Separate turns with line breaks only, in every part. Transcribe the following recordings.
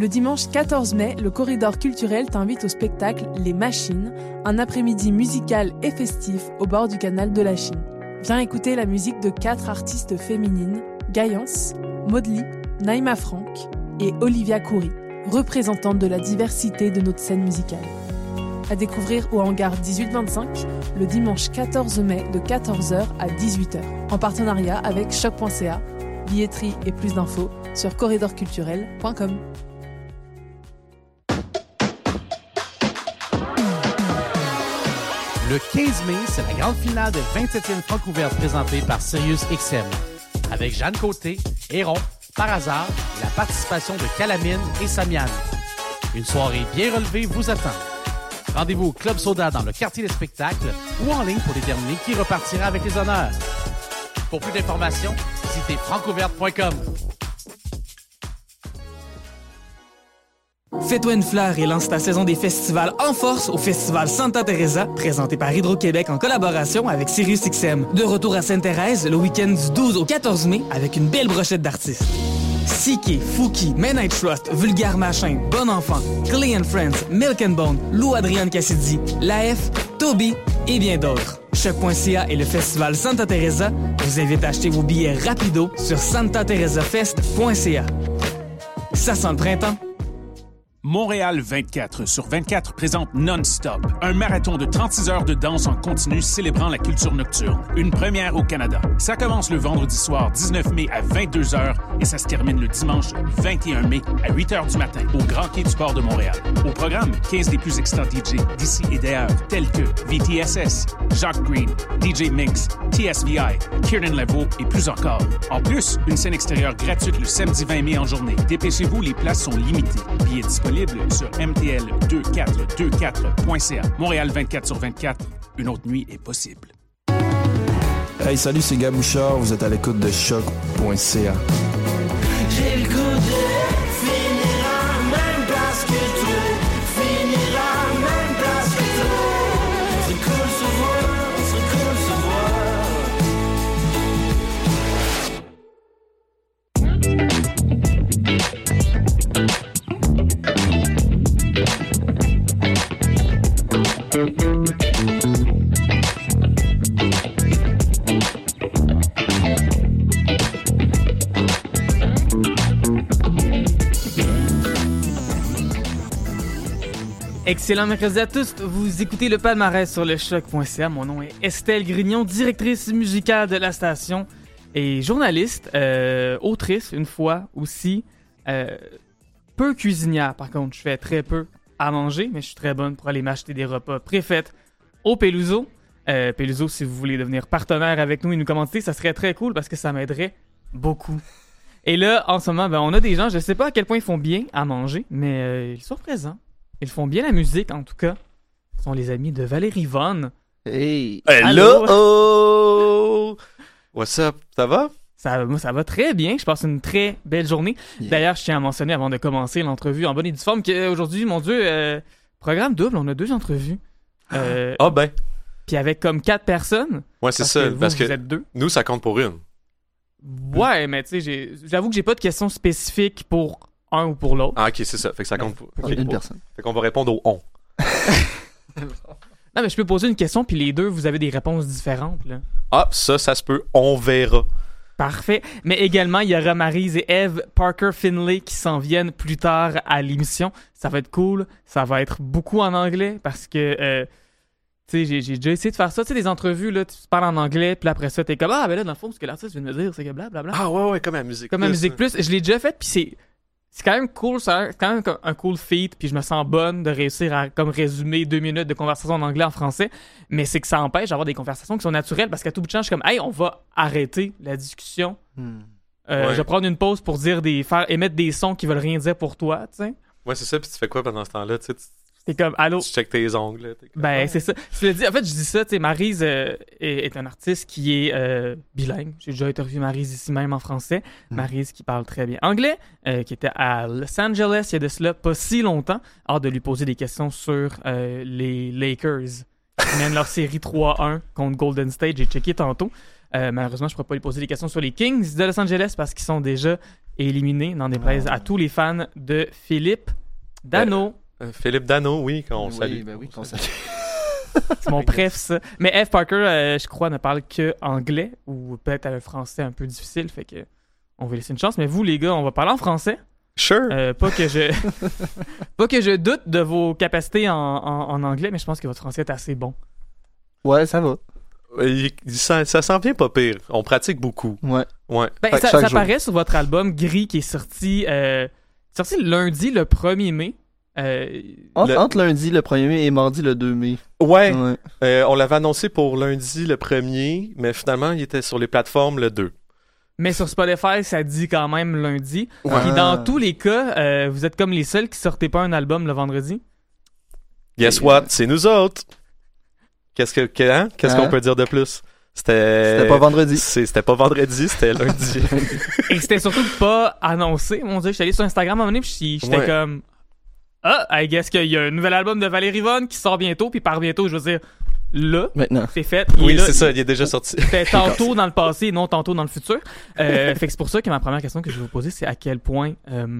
Le dimanche 14 mai, le Corridor culturel t'invite au spectacle Les Machines, un après-midi musical et festif au bord du canal de la Chine. Viens écouter la musique de 4 artistes féminines, Gaïance, Maudely, Naïma Franck et Olivia Khoury, représentantes de la diversité de notre scène musicale. À découvrir au hangar 1825 le dimanche 14 mai de 14h à 18h, en partenariat avec choc.ca, billetterie et plus d'infos sur corridorculturel.com.
Le 15 mai, c'est la grande finale de 27e Francouverte présentée par SiriusXM. Avec Jeanne Côté, Héron, Par hasard, et la participation de Calamine et Samiane. Une soirée bien relevée vous attend. Rendez-vous au Club Soda dans le quartier des spectacles ou en ligne pour déterminer qui repartira avec les honneurs. Pour plus d'informations, visitez francouverte.com.
Fais-toi une fleur et lance ta saison des festivals en force au Festival Santa Teresa, présenté par Hydro-Québec en collaboration avec SiriusXM. De retour à Sainte-Thérèse le week-end du 12 au 14 mai avec une belle brochette d'artistes. Siki, Fouki, Men I Trust, Vulgaire Machin, Bon Enfant, Clay and Friends, Milk and Bone, Lou Adrienne Cassidy, Laef, Toby et bien d'autres. Choc.ca et le Festival Santa Teresa vous invitent à acheter vos billets rapido sur santateresafest.ca. Ça sent le printemps.
Montréal 24 sur 24 présente Non-Stop, un marathon de 36 heures de danse en continu célébrant la culture nocturne. Une première au Canada. Ça commence le vendredi soir 19 mai à 22h et ça se termine le dimanche 21 mai à 8h du matin au Grand Quai du Port de Montréal. Au programme, 15 des plus excitants DJ d'ici et d'ailleurs, tels que VTSS, Jacques Green, DJ Minx, TSVI, Kieran Leveau et plus encore. En plus, une scène extérieure gratuite le samedi 20 mai en journée. Dépêchez-vous, les places sont limitées. Billets disponibles sur mtl2424.ca. Montréal 24 sur 24, une autre nuit est possible.
Hey, salut, c'est Gab Bouchard, vous êtes à l'écoute de choc.ca.
J'ai le goût de finir à la même place que toi, finir à la même place que toi. C'est cool se voir, c'est cool se voir.
Excellent mercredi à tous, vous écoutez le palmarès sur le choc.ca. Mon nom est Estelle Grignon, directrice musicale de la station et journaliste, autrice une fois aussi, peu cuisinière par contre. Je fais très peu à manger, mais je suis très bonne pour aller m'acheter des repas préfaits au Peluso. Peluso, si vous voulez devenir partenaire avec nous et nous commenter, ça serait très cool parce que ça m'aiderait beaucoup. Et là, en ce moment, on a des gens, je sais pas à quel point ils font bien à manger, mais ils sont présents. Ils font bien la musique, en tout cas. Ce sont les amis de Valérie Vonn.
Hey!
Hello!
Hello! What's up? Ça va?
Ça va très bien. Je passe une très belle journée. Yeah. D'ailleurs, je tiens à mentionner avant de commencer l'entrevue en bonne et due forme qu'aujourd'hui, mon Dieu, programme double, on a 2 entrevues.
Ben.
Puis avec comme 4 personnes.
Ouais, c'est ça. Parce que
vous êtes 2.
Nous, ça compte pour une.
Ouais, mais tu sais, j'avoue que j'ai pas de questions spécifiques pour un ou pour l'autre.
Ah, ok, c'est ça. Fait que ça compte pour
une personne.
Fait qu'on va répondre au on.
Non, mais je peux poser une question, puis les deux, vous avez des réponses différentes, là.
Ah, ça se peut. On verra.
Parfait. Mais également, il y aura Maryse et Eve Parker-Finlay qui s'en viennent plus tard à l'émission. Ça va être cool. Ça va être beaucoup en anglais parce que, tu sais, j'ai déjà essayé de faire ça. Tu sais, des entrevues, là, tu parles en anglais, puis après ça, t'es comme, ah, ben là, dans le fond, ce que l'artiste vient de me dire, c'est que blablabla.
Ah, ouais, comme à Musique
Plus. Comme à Musique Plus. Je l'ai déjà fait, puis c'est quand même cool, c'est quand même un cool feat, puis je me sens bonne de réussir à comme résumer 2 minutes de conversation en anglais en français, mais c'est que ça empêche d'avoir des conversations qui sont naturelles, parce qu'à tout bout de champ, je suis comme, hey, on va arrêter la discussion. Je vais prendre une pause pour faire émettre des sons qui veulent rien dire pour toi, tu sais.
Ouais, c'est ça, puis tu fais quoi pendant ce temps-là, tu sais?
T'es comme, allô?
Tu checkes tes ongles.
C'est ça. En fait, je dis ça, tu sais, Maryse est un artiste qui est bilingue. J'ai déjà interviewé Maryse ici même en français. Maryse qui parle très bien anglais, qui était à Los Angeles il y a de cela pas si longtemps. Hâte de lui poser des questions sur les Lakers Ils mènent leur série 3-1 contre Golden State. J'ai checké tantôt. Malheureusement, je ne pourrais pas lui poser des questions sur les Kings de Los Angeles parce qu'ils sont déjà éliminés, n'en déplaise à tous les fans de Philippe Dano.
Philippe Dano, oui, qu'on salue.
Oui, qu'on salue.
C'est mon préf, ça. Mais F. Parker, je crois, ne parle que anglais ou peut-être un français un peu difficile. Fait que on va laisser une chance. Mais vous, les gars, on va parler en français.
Sure.
Pas que je doute de vos capacités en anglais, mais je pense que votre français est assez bon.
Ouais, ça va.
Ça s'en vient pas pire. On pratique beaucoup.
Ouais.
Ouais.
Ben, ça paraît sur votre album Gris qui est sorti lundi, le 1er mai.
Entre lundi le 1er mai et mardi le 2 mai.
Ouais. On l'avait annoncé pour lundi le 1er, mais finalement, il était sur les plateformes le 2.
Mais sur Spotify, ça dit quand même lundi.
Ouais.
Puis dans tous les cas, vous êtes comme les seuls qui sortaient pas un album le vendredi.
Guess what? C'est nous autres. Qu'est-ce qu'on peut dire de plus?
C'était pas vendredi.
C'était pas vendredi, c'était lundi.
Et c'était surtout pas annoncé. Mon Dieu, je suis allé sur Instagram à un moment donné, puis j'étais comme... I guess qu'il y a un nouvel album de Valérie Vonn qui sort bientôt, puis par bientôt, je veux dire, là,
maintenant.
c'est fait.
Oui, c'est ça, il est déjà sorti.
C'était tantôt dans le passé, non tantôt dans le futur. Fait que c'est pour ça que ma première question que je vais vous poser, c'est à quel point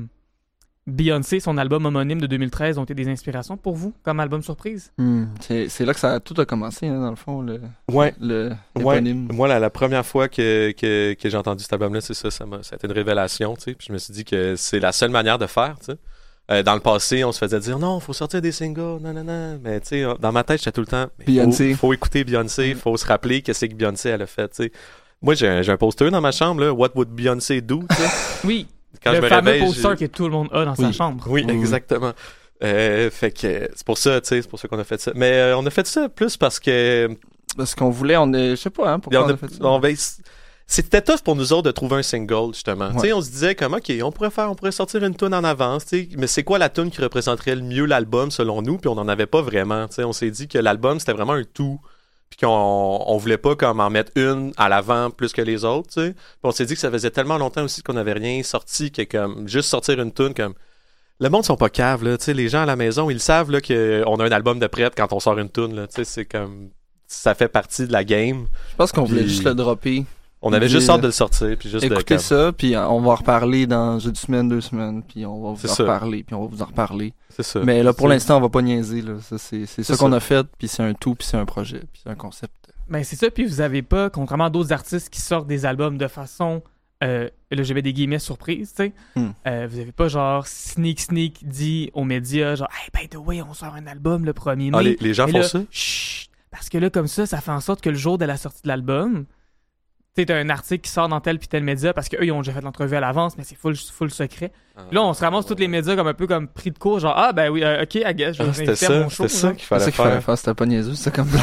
Beyoncé, son album homonyme de 2013, ont été des inspirations pour vous comme album surprise?
C'est là que tout a commencé, hein, dans le fond,
Ouais.
l'éponyme.
Moi, la première fois que j'ai entendu cet album-là, c'est ça a été une révélation, tu sais. Puis je me suis dit que c'est la seule manière de faire, tu sais. Dans le passé, on se faisait dire non, faut sortir des singles, non. Mais tu sais, dans ma tête, j'étais tout le temps.
Beyoncé.
Faut écouter Beyoncé, faut se rappeler qu'est-ce que Beyoncé elle a fait, tu sais. Moi, j'ai un poster dans ma chambre, là, What would Beyoncé do, tu sais.
Oui.
Quand
le
je me
fameux
réveille,
poster que tout le monde a dans sa chambre.
Oui, exactement. Fait que c'est pour ça, tu sais, c'est pour ça qu'on a fait ça. Mais on a fait ça plus parce que.
Parce qu'on voulait, je sais pas, hein, pourquoi on a fait ça.
C'était tough pour nous autres de trouver un single, justement.
Ouais.
Tu sais, on se disait comme, OK, on pourrait sortir une tune en avance, tu sais, mais c'est quoi la tune qui représenterait le mieux l'album selon nous? Puis on n'en avait pas vraiment, tu sais. On s'est dit que l'album, c'était vraiment un tout, puis qu'on voulait pas comme en mettre une à l'avant plus que les autres, tu sais. Puis on s'est dit que ça faisait tellement longtemps aussi qu'on n'avait rien sorti que comme, juste sortir une tune comme... Le monde sont pas caves, là, tu sais, les gens à la maison, ils savent, là, qu'on a un album de prête quand on sort une tune, là, tu sais, c'est comme... Ça fait partie de la game.
Je pense qu'on voulait juste le dropper.
On avait juste hâte de le sortir, puis juste
écoutez ça, puis on va en reparler dans une semaine, 2 semaines, puis on va vous en reparler, puis on va vous en reparler.
C'est ça.
Mais là, pour l'instant, on va pas niaiser, là. Ça, c'est ça qu'on
ça.
a fait, puis c'est un tout, puis c'est un projet, puis c'est un concept.
Ben c'est ça, puis vous avez pas, contrairement à d'autres artistes qui sortent des albums de façon, là je mets des guillemets surprise, tu sais, vous avez pas genre sneak dit aux médias, genre « Hey, by the way, on sort un album le 1er mai. »
Les gens font ça?
Chut, parce que là, comme ça fait en sorte que le jour de la sortie de l'album... Tu sais, t'as un article qui sort dans tel puis tel média parce qu'eux, ils ont déjà fait l'entrevue à l'avance, mais c'est full secret. Là, on se ramasse tous les médias comme un peu comme pris de court, genre, ben oui, ok, I guess, je vais faire mon show.
C'était ça qu'il fallait faire.
C'était pas niaiseux, c'était comme...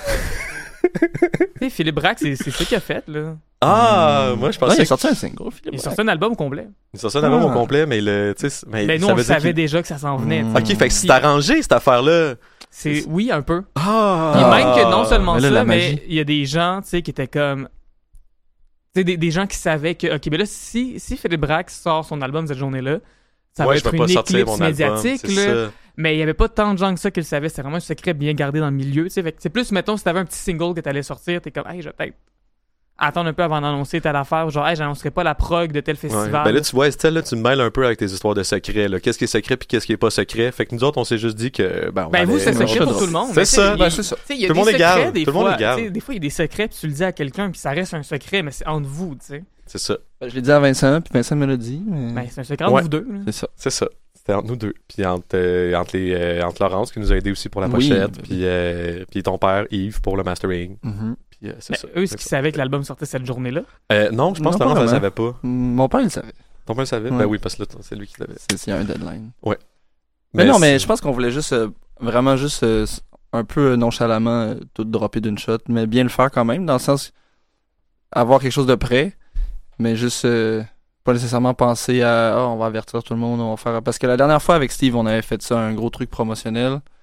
Tu sais, Philippe Braque, c'est ça qu'il a fait, là.
Moi, je pensais...
il a sorti un single, Philippe
Il a sorti un album au complet.
Il a sorti un album au complet, mais
Mais nous, on savait déjà que ça s'en venait.
Ok, fait que c'est arrangé, cette affaire-là.
Oui, un peu. Et
Ah!
même que non seulement
mais là,
ça,
la
mais
magie.
il y a des gens, tu sais, qui étaient comme... Tu sais, des gens qui savaient que, ok, ben là, si Philippe Braque sort son album cette journée-là, ça va être une éclipse médiatique, là. Mais il y avait pas tant de gens que ça qui le savaient. C'était vraiment un secret bien gardé dans le milieu, tu sais. Fait que c'est plus, mettons, si t'avais un petit single que t'allais sortir, t'es comme, hey, je vais peut-être attendre un peu avant d'annoncer telle affaire. Genre, hey, j'annoncerai pas la prog de tel festival.
Ouais. Ben là, tu vois, Estelle, là, tu me mêles un peu avec tes histoires de secrets, là. Qu'est-ce qui est secret puis qu'est-ce qui est pas secret. Fait que nous autres, on s'est juste dit que,
vous, c'est secret pour tout le monde.
C'est ça.
C'est ça.
Tout
le monde est garde. Tout le monde est garde.
Des fois, il y a des secrets, puis tu le dis à quelqu'un, puis ça reste un secret, mais c'est entre vous, tu sais.
C'est ça.
Je l'ai dit à Vincent, puis Vincent me l'a dit. Mais...
Ben, c'est un secret entre vous deux. Là.
C'est ça.
C'était entre nous deux. Puis entre Laurence, qui nous a aidé aussi pour la pochette, puis ton père, Yves, pour le mastering. Puis c'est ça.
Eux, est-ce qu'ils savaient que l'album sortait cette journée-là?
Non, je pense que Laurence ne le savait pas.
Mon père, il le savait.
Ton père le savait?
Ouais.
Ben oui, parce que là, c'est lui qui l'avait.
C'est un deadline.
Ouais.
Mais non, mais je pense qu'on voulait juste, vraiment juste un peu nonchalamment tout dropper d'une shot, mais bien le faire quand même, dans le sens avoir quelque chose de prêt, mais juste pas nécessairement penser à on va avertir tout le monde, on va faire... Parce que la dernière fois avec Steve, on avait fait ça, un gros truc promotionnel,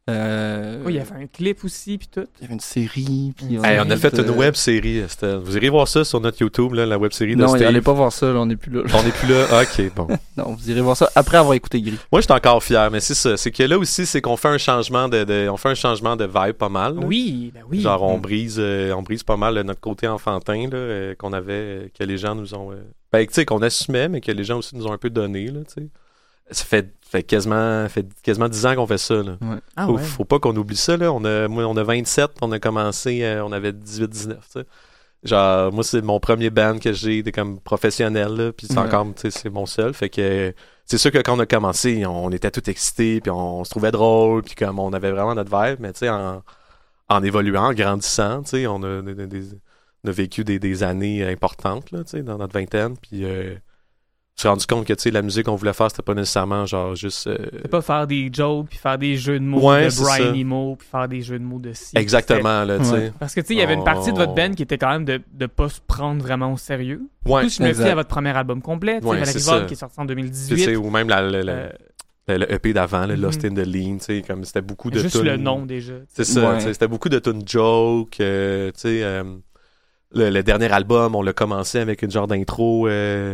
Oui, il a fait un clip aussi, puis tout.
Il y avait une série. Puis
Hey, on a fait une
euh,
web série. Vous irez voir ça sur notre YouTube, là, la web série de
Non,
Steve.
allez pas voir ça, là, on n'est plus là.
On n'est plus là. Ok, bon.
Non, vous irez voir ça après avoir écouté Gris.
Moi, je suis encore fier, mais c'est ça. C'est que là aussi, c'est qu'on fait un changement on fait un changement de vibe pas mal. Là.
Oui, ben oui.
Genre, on brise pas mal notre côté enfantin là, qu'on avait, que les gens nous ont. Ben, tu sais, qu'on assumait, mais que les gens aussi nous ont un peu donné, là, tu sais. Ça fait quasiment 10 ans qu'on fait ça, là.
Ah
faut,
ouais.
faut pas qu'on oublie ça, là. On a 27, on a commencé, on avait 18-19, tu sais. Genre, moi, c'est mon premier band que j'ai été comme professionnel, là, puis c'est
Ouais.
encore, tu sais, c'est mon seul. Fait que c'est sûr que quand on a commencé, on était tout excités, puis on se trouvait drôle, puis comme on avait vraiment notre vibe, mais tu sais, en évoluant, en grandissant, tu sais, on a vécu des années importantes, là, tu sais, dans notre vingtaine, puis je me suis rendu compte que, tu sais, la musique qu'on voulait faire, c'était pas nécessairement, genre, juste...
C'est pas faire des jokes, puis faire des jeux de mots
Ouais,
de
c'est
Brian
ça.
Emo, puis faire des jeux de mots de ci.
Exactement, là, tu sais.
Ouais.
Parce que, tu sais, il y avait une partie de votre
Oh.
band qui était quand même de pas se prendre vraiment au sérieux.
Ouais,
Plus, je me
exact.
fie à votre premier album complet, tu sais,
Ouais,
Valerie
c'est
Vogue,
ça.
qui est sorti en
tu sais,
2018.
ou même
Euh,
le EP d'avant, le Lost
Mhm.
in the Lean, tu sais, comme c'était beaucoup de
Juste
tunes-
le nom, déjà.
C'est ça,
Ouais.
tu sais, c'était beaucoup de tunes joke, tu sais, le dernier album, on l'a commencé avec une genre d'intro,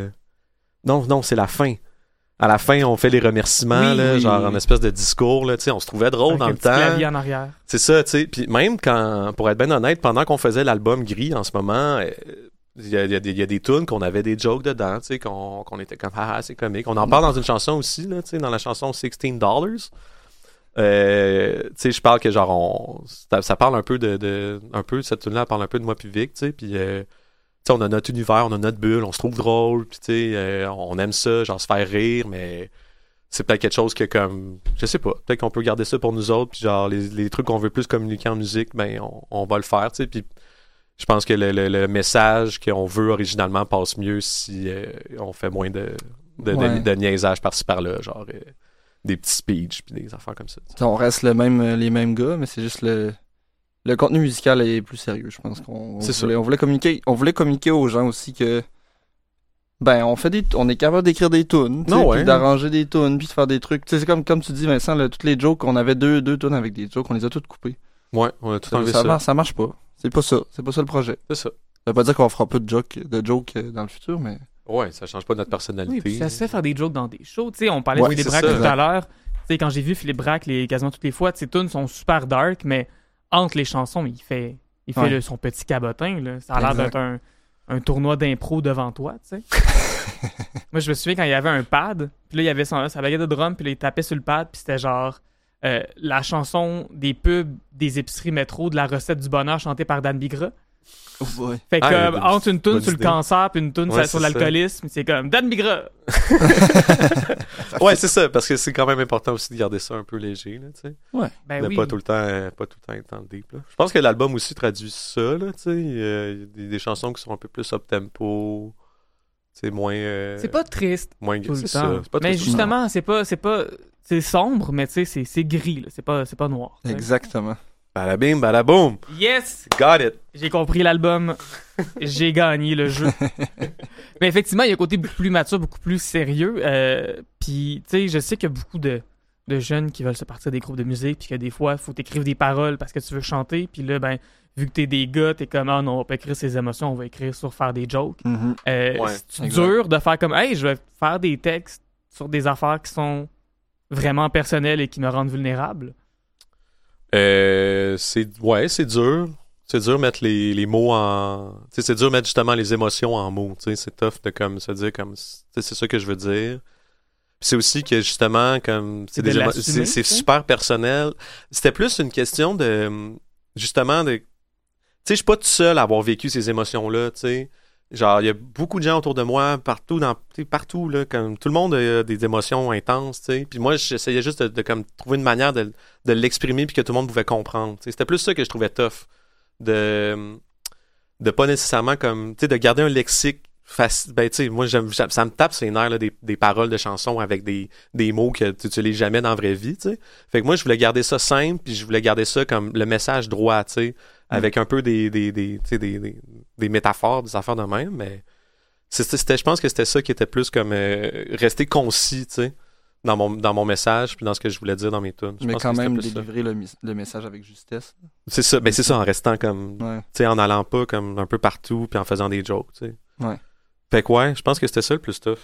non, c'est la fin. À la fin, on fait les remerciements,
Oui,
là,
oui.
genre en espèce de discours, là, tu sais, on se trouvait drôle
Avec
dans
un
le
petit
temps.
clavier en arrière.
C'est ça, tu sais. Puis même quand, pour être bien honnête, pendant qu'on faisait l'album Gris en ce moment, il y a des tunes qu'on avait des jokes dedans, tu sais, qu'on était comme ah, c'est comique. On en parle dans une chanson aussi, là, tu sais, dans la chanson $16. Tu sais, je parle que genre ça parle un peu un peu cette tune-là parle un peu de moi puis Vic, tu sais, puis tu sais, on a notre univers, on a notre bulle, on se trouve drôle, puis tu sais, on aime ça, genre se faire rire, mais c'est peut-être quelque chose que comme je sais pas, peut-être qu'on peut garder ça pour nous autres, puis genre les trucs qu'on veut plus communiquer en musique, ben on va le faire, tu sais, puis je pense que le message qu'on veut originalement passe mieux si on fait moins de
Ouais.
niaisage par-ci par-là, genre des petits speeches puis des affaires comme ça. tu sais.
On reste les mêmes gars, mais c'est juste le contenu musical est plus sérieux, je pense qu'on
C'est
on voulait communiquer aux gens aussi que ben on est capable d'écrire des tunes, tu sais,
Non, ouais.
puis d'arranger des tunes, puis de faire des trucs. Tu sais, c'est comme tu dis Vincent, là, toutes les jokes, on avait deux tunes avec des jokes, on les a toutes coupées.
Ouais, on a tout enlevé ça.
Ça marche pas. C'est pas ça le projet.
C'est ça.
Ça veut pas dire qu'on fera pas de jokes dans le futur, mais
Ouais, ça change pas notre personnalité.
Oui, puis ça se fait faire des jokes dans des shows. Tu sais, on parlait
Ouais,
de Philippe
c'est
Braque
ça.
tout à l'heure. Tu sais, quand j'ai vu Philippe Braque quasiment toutes les fois, ses tunes sont super dark, mais entre les chansons, il fait
Ouais.
son petit cabotin. Là. Ça a l'air
Exact.
d'être un tournoi d'impro devant toi, tu sais. Moi, je me souviens quand il y avait un pad, puis là, il y avait sa baguette de drum, puis là, il tapait sur le pad, puis c'était genre la chanson des pubs des épiceries métro de la recette du bonheur chantée par Dan Bigra.
ouais.
Fait que
Ah,
entre une toune
bonne
sur le
idée.
cancer puis une toune
Ouais,
sur
c'est
l'alcoolisme, c'est comme Dan Bigra.
Ouais, c'est ça, parce que c'est quand même important aussi de garder ça un peu léger, là, tu sais.
Ben
De
oui.
pas tout le temps être dans le deep, là. Je pense que l'album aussi traduit ça, là, tu sais. Il y a des chansons qui sont un peu plus up-tempo, tu sais, moins...
C'est pas triste
moins
tout le
c'est ça.
temps.
C'est pas
Mais
triste tout le
justement, c'est sombre, mais tu sais, c'est gris, là. C'est pas noir. tu sais.
Exactement.
temps. Balabim, balaboum!
Yes!
Got it!
J'ai compris l'album. J'ai gagné le jeu. Mais effectivement, il y a un côté beaucoup plus mature, beaucoup plus sérieux. Puis, tu sais, je sais qu'il y a beaucoup de jeunes qui veulent se partir des groupes de musique, puis que des fois, il faut t'écrire des paroles parce que tu veux chanter. Puis là, ben, vu que t'es des gars, t'es comme, ah non, on va pas écrire ses émotions, on va écrire sur faire des jokes.
Mhm.
Ouais,
C'est
exact.
dur de faire comme, hey, je vais faire des textes sur des affaires qui sont vraiment personnelles et qui me rendent vulnérable.
C'est dur. C'est dur de mettre les mots en... Tu sais, c'est dur de mettre justement les émotions en mots. Tu sais, c'est tough de comme se dire comme... Tu sais, c'est ça que je veux dire. Puis c'est aussi que justement, comme...
C'est de l'assumer,
c'est
ça.
super personnel. C'était plus une question de... Justement, de... Tu sais, je suis pas tout seul à avoir vécu ces émotions-là, tu sais. Genre, il y a beaucoup de gens autour de moi, partout, là, comme tout le monde a des émotions intenses, tu sais. Puis moi, j'essayais juste de comme trouver une manière de l'exprimer puis que tout le monde pouvait comprendre. Tu sais. C'était plus ça que je trouvais tough. De pas nécessairement comme, tu sais, de garder un lexique facile. Ben, tu sais, moi, ça me tape ses nerfs, là, des paroles de chansons avec des mots que tu utilises jamais dans la vraie vie, tu sais. Fait que moi, je voulais garder ça simple puis je voulais garder ça comme le message droit, tu sais. Avec un peu des métaphores, des affaires de même, mais je pense que c'était ça qui était plus comme rester concis, tu sais, dans mon message, puis dans ce que je voulais dire dans mes tunes. Je
Mais
pense
quand
que c'était
même
plus ça.
délivrer le message avec justesse.
C'est ça, ben c'est ça, en restant comme,
Ouais.
tu sais, en allant pas comme un peu partout, puis en faisant des jokes, tu sais.
Ouais.
Fait que ouais, je pense que c'était ça le plus tough.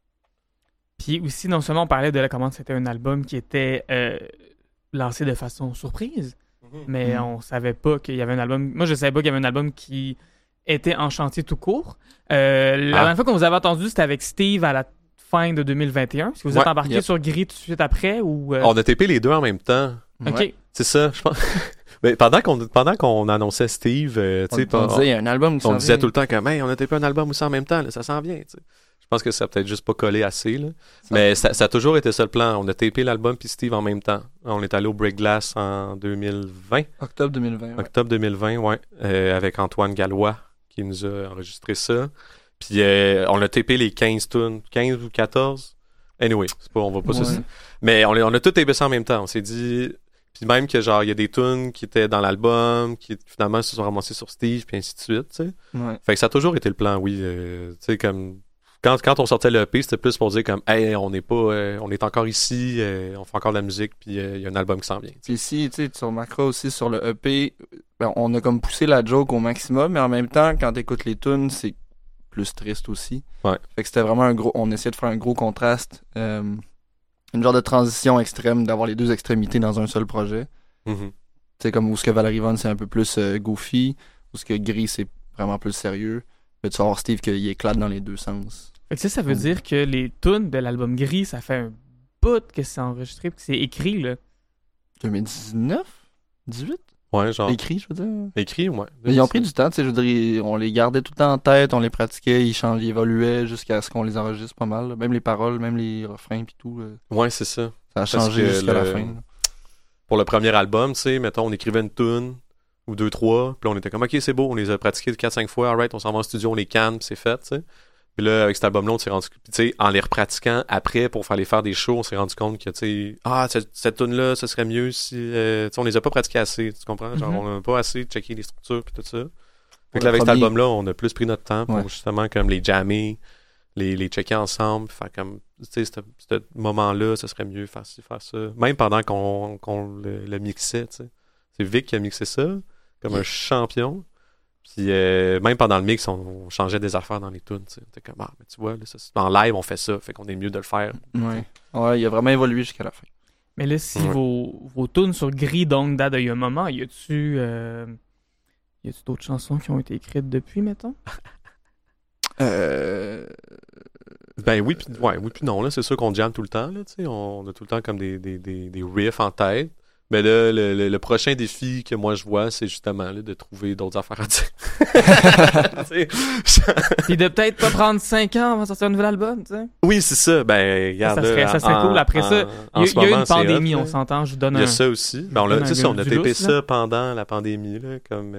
Puis aussi, non seulement on parlait de comment c'était un album qui était lancé de façon surprise, mais on savait pas qu'il y avait un album. Moi, je savais pas qu'il y avait un album qui était en chantier tout court. La dernière fois qu'on vous avait entendu, c'était avec Steve à la fin de 2021. Est-ce que vous êtes
Ouais,
embarqué sur Gris tout de suite après ou
On a tapé les deux en même temps.
Ok.
Ouais.
C'est ça, je pense. Mais pendant qu'on annonçait Steve, tu sais,
On disait, il y a un album qui
on
s'en
disait
vient.
tout le temps comme, hey, on a tapé un album aussi en même temps, là, ça s'en vient, tu sais. Je pense que ça a peut-être juste pas collé assez, là. Mais ça a toujours été ça le plan. On a tapé l'album puis Steve en même temps. On est allé au Break Glass en 2020,
Octobre 2020. Ouais.
octobre 2020, ouais, avec Antoine Gallois qui nous a enregistré ça. Puis on a tapé les 15 tunes, 15 ou 14. Anyway, c'est pas, on va pas
Ouais.
se... Mais on a tout tapé ça en même temps. On s'est dit... Puis même que genre, il y a des tunes qui étaient dans l'album, qui finalement se sont ramassées sur Steve, puis ainsi de suite, tu sais.
Ouais.
Fait que ça a toujours été le plan, oui. Tu sais, comme... Quand on sortait le EP, c'était plus pour dire comme, hey, on est encore ici, on fait encore de la musique, puis il y a un album qui s'en vient.
Puis ici, tu sais, tu remarqueras aussi sur le EP, ben, on a comme poussé la joke au maximum, mais en même temps, quand t'écoutes les tunes, c'est plus triste aussi.
Ouais.
Fait que c'était vraiment on essayait de faire un gros contraste, une genre de transition extrême, d'avoir les deux extrémités dans un seul projet.
Mhm.
Tu sais, comme où ce que Valerie Vaughn, c'est un peu plus goofy, où ce que Gris, c'est vraiment plus sérieux. Mais tu vas voir Steve qu'il éclate dans les deux sens.
Fait que ça veut dire que les tunes de l'album Gris, ça fait un bout que c'est enregistré, que c'est écrit, là.
2019? 18?
Ouais, genre...
Écrit, je veux dire.
Écrit, ouais.
Mais ils ont pris du temps, tu sais, je veux dire, on les gardait tout le temps en tête, on les pratiquait, ils changeaient, ils évoluaient jusqu'à ce qu'on les enregistre pas mal. Là. Même les paroles, même les refrains pis tout,
Ouais, c'est ça.
ça a
Parce
changé
que
jusqu'à la
le-
fin. là.
Pour le premier album, tu sais, mettons, on écrivait une tune ou 2-3, puis là, on était comme, OK, c'est beau, on les a pratiqués 4-5 fois, alright, on s'en va en studio, on les canne, puis c'est fait, tu sais. Puis là, avec cet album-là, on s'est rendu... Puis tu sais, en les repratiquant après pour faire des shows, on s'est rendu compte que, tu sais, cette tune-là, ça serait mieux si... tu sais, on les a pas pratiqués assez, tu comprends? Genre,
Mhm.
on a pas assez checké les structures puis tout ça. Fait
Pour
que là,
le
avec cet
premier-
album-là, on a plus pris notre temps pour
Ouais.
justement comme les jammer, les checker ensemble, faire comme, tu sais, ce moment-là, ça serait mieux faire ci, faire ça. Même pendant qu'on le mixait, tu sais. C'est Vic qui a mixé ça, comme un champion. Puis même pendant le mix, on changeait des affaires dans les tunes, tu sais. T'es comme, mais tu vois, là, en live, on fait ça, fait qu'on est mieux de le faire.
Ouais. Ouais, il a vraiment évolué jusqu'à la fin.
Mais là, si
Ouais.
vos tunes sur Gris, donc, datent d'il y a un moment, y a-tu d'autres chansons qui ont été écrites depuis, mettons?
Ben oui, puis non, là, c'est sûr qu'on jamme tout le temps, là, tu sais. On a tout le temps comme des riffs en tête. Mais là, le prochain défi que moi je vois, c'est justement là, de trouver d'autres affaires à dire. Tu sais,
Puis de peut-être pas prendre 5 ans avant de sortir un nouvel album, tu sais.
oui, c'est ça. Ben, regarde.
Ça serait cool. Après ça,
en
il
ce
y a eu
moment,
une
c'est
pandémie,
hot,
on
là.
s'entend. Je vous donne
Il y
un...
a ça aussi. Ben,
donne un
tu sais, on a tapé
lousse, là.
ça pendant la pandémie, là, comme...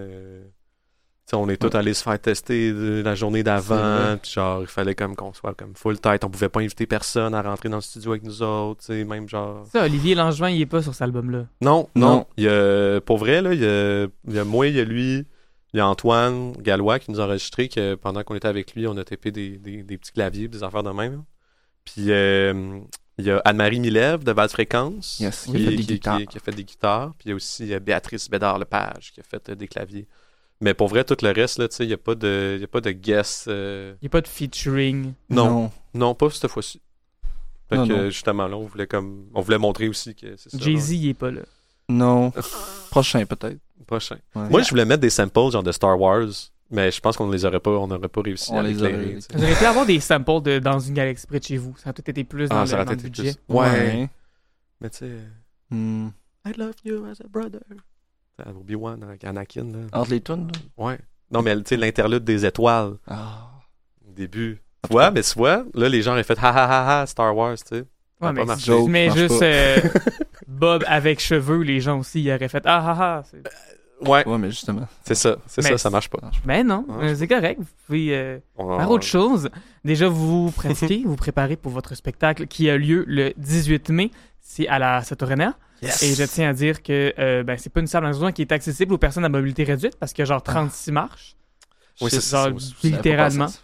tu sais, on est tous allés se faire tester la journée
C'est
d'avant,
vrai.
puis genre, il fallait comme qu'on soit comme full tête. On pouvait pas inviter personne à rentrer dans le studio avec nous autres, tu sais, même genre...
Ça, Olivier Langevin, il est pas sur cet album-là.
Non.
Non.
Il y a, pour vrai, là, il y a moi, il y a lui, il y a Antoine Gallois qui nous a enregistré que pendant qu'on était avec lui, on a tapé des petits claviers, des affaires de même. Là. Puis il y a Anne-Marie Milève de Basse Fréquence
Yes, qui a fait des guitares.
qui a fait des guitares. Puis il y a aussi Béatrice Bédard-Lepage qui a fait des claviers. Mais pour vrai, tout le reste, là, tu sais, il n'y a pas de guest.
Il n'y a pas de featuring.
Non, pas cette fois-ci. Fait
Non,
que
non.
justement, là, on voulait montrer aussi que c'est ça.
Jay-Z, il est pas là.
Non. Prochain, peut-être.
Prochain.
Ouais.
Moi, je voulais mettre des samples genre de Star Wars, mais je pense qu'on les aurait pas, on n'aurait pas réussi
On
à
les
l'éclairer.
aurait-
tu sais.
Vous auriez pu avoir des samples de Dans une galaxie près de chez vous. Ça a tout été plus dans,
Ça
le,
aurait
dans le
été
budget.
plus. Ouais. Mais tu sais,
Hmm.
I love you as a brother. À Obi-Wan, avec Anakin, là.
Entre les tunes, là.
Ouais. Non, mais tu sais, l'interlude des étoiles,
Ah.
au début. Tu vois, mais tu vois, là, les gens auraient fait ha ha ha ha Star Wars, tu sais.
Ouais,
Ça a
mais
pas marché.
si tu mets
Marche
juste
pas.
Bob avec cheveux, les gens aussi, ils auraient fait ah ah ah.
Ouais,
Ouais, mais justement.
c'est ça. C'est
Mais
ça, ça marche pas.
Mais non,
Ouais,
c'est correct. Vous pouvez
On-
faire autre chose. Déjà, vous pratiquez, vous préparez pour votre spectacle qui a lieu le 18 mai. C'est à la Satorenea.
Yes.
Et je tiens à dire que c'est pas une salle d'enregistrement qui est accessible aux personnes à mobilité réduite parce qu'il y a genre 36 marches.
Oui,
C'est
c'est
genre
ça aussi.
littéralement.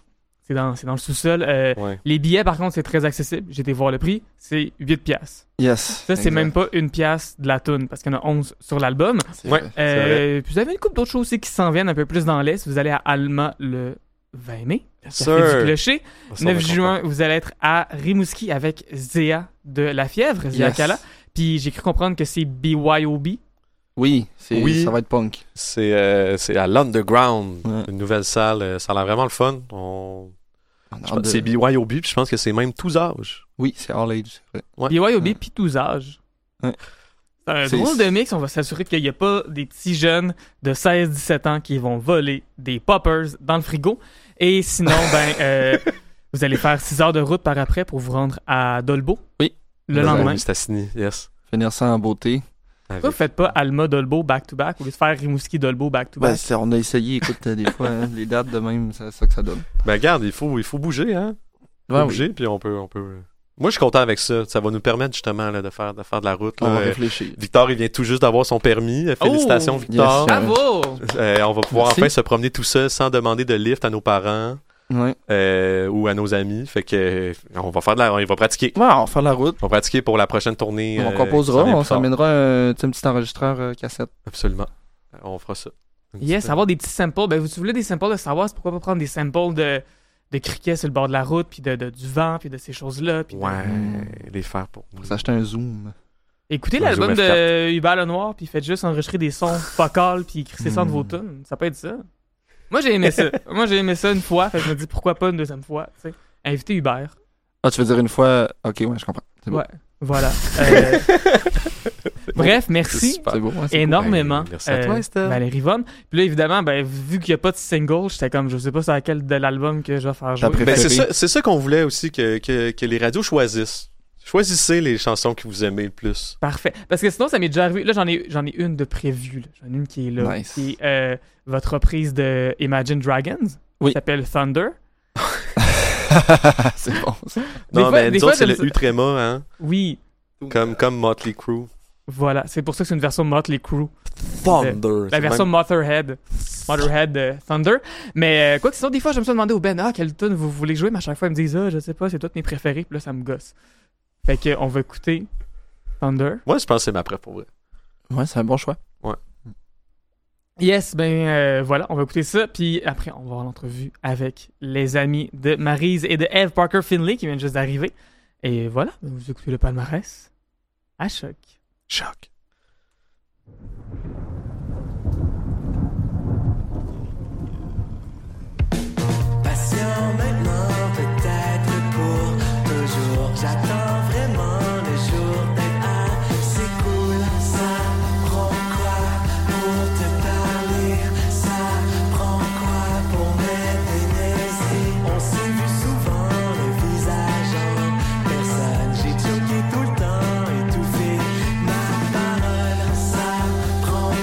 C'est dans le sous-sol.
Ouais.
Les billets, par contre, c'est très accessible. J'ai été voir le prix. C'est 8 piastres.
Yes.
Ça, c'est
exact.
même pas une pièce de la toune parce qu'il y en a 11 sur l'album.
Ouais. C'est vrai.
Puis vous avez une couple d'autres choses aussi qui s'en viennent un peu plus dans l'Est. Vous allez à Alma le 20 mai.
Yes,
Café
sir.
du Clocher.
Ça, on est
9
content.
juin, vous allez être à Rimouski avec Zéa de La Fièvre, Zéa
Yes.
Kala. Puis j'ai cru comprendre que c'est BYOB.
Oui,
Oui.
ça va être punk.
C'est à l'Underground,
Ouais.
une nouvelle salle. Ça a l'air vraiment le fun. C'est BYOB, puis je pense que c'est même tous âges.
Oui, c'est all age. c'est vrai.
Ouais.
BYOB,
Ouais.
puis tous âges.
Ouais.
C'est un
C'est-
drôle de mix. On va s'assurer qu'il n'y a pas des petits jeunes de 16-17 ans qui vont voler des poppers dans le frigo. Et sinon, vous allez faire 6 heures de route par après pour vous rendre à Dolbeau.
Oui.
Le lendemain.
C'est à Sydney, yes.
Finir ça en beauté.
Pourquoi vous faites pas Alma Dolbeau back-to-back au lieu de faire Rimouski Dolbeau
Ben,
back-to-back?
on a essayé, écoute, des fois, hein, les dates de même, c'est ça que ça donne.
Ben regarde, il faut bouger, hein. Il faut
Ouais,
bouger, puis on peut. Moi, je suis content avec ça. Ça va nous permettre justement là, de faire de la route.
On
là.
va réfléchir.
Victor, il vient tout juste d'avoir son permis. Félicitations,
Oh!
Victor.
Yes.
Bravo!
On va pouvoir
Merci.
enfin se promener tout seul sans demander de lift à nos parents
Ouais.
ou à nos amis. Fait que on va il va pratiquer.
Ouais, on va faire la route.
On va pratiquer pour la prochaine tournée.
On
qui
composera,
s'en vient
on
plus tard.
s'amènera un petit enregistreur cassette.
Absolument. On fera ça. Une
Yes,
petite-
avoir des petits samples. Ben, vous voulez des samples de Star Wars, pourquoi pas prendre des samples de criquets sur le bord de la route, puis du vent, puis de ces choses-là. Puis
Ouais, les faire pour.
On va s'acheter un zoom.
Écoutez
Un
l'album
Zoom
de Hubert Lenoir, puis faites juste enregistrer des sons focales, puis crisser ça de vos tunes. Ça peut être ça. Moi, j'ai aimé ça. Moi, j'ai aimé ça une fois, fait que je me dis pourquoi pas une deuxième fois. Tu sais. Inviter Hubert.
Ah, tu veux dire une fois. Ok, ouais, je comprends. C'est beau.
Ouais, voilà. Bref, merci.
C'est beau, ouais, c'est cool.
Énormément.
Merci à toi, Estelle.
Valérie Von. Puis là, évidemment, vu qu'il n'y a pas de single, j'étais comme, je sais pas c'est à quel de l'album que je vais faire jouer.
T'as
Ben,
préféré.
c'est ça qu'on voulait aussi que les radios choisissent. Choisissez les chansons que vous aimez le plus.
Parfait. Parce que sinon, ça m'est déjà arrivé. Là, j'en ai une de prévue. Là. J'en ai une qui est là.
Nice.
Qui est votre reprise de Imagine Dragons.
Oui.
Qui s'appelle Thunder.
C'est bon. ça.
Des
Non,
fois-
mais
des
nous
fois,
autres, c'est
j'aime
le
ça.
Utréma, hein?
Oui.
Comme Motley Crue.
Voilà. C'est pour ça que c'est une version Motley Crue.
Thunder.
La version Motorhead Thunder. Mais quoi que sinon, des fois, je me suis demandé au Ben, quelle tune vous voulez jouer, mais à chaque fois, ils me disent, je sais pas, c'est toutes mes préférées, puis là, ça me gosse. Fait que, on va écouter Thunder.
Moi, je pense que c'est ma préf pour vrai.
Ouais, c'est un bon choix.
Yes, voilà, on va écouter ça, puis après, on va avoir l'entrevue avec les amis de Maryse et de Eve Parker Finlay qui viennent juste d'arriver. Et voilà, vous écoutez le palmarès à Choc.
Choc.
Patient maintenant, peut-être pour toujours. J'attends vraiment le jour d'être assez cool. Ça prend quoi pour te parler? Ça prend quoi pour m'intéresser? On s'est vu souvent le visage en personne. J'ai choqué tout le temps, étouffé ma parole. Ça prend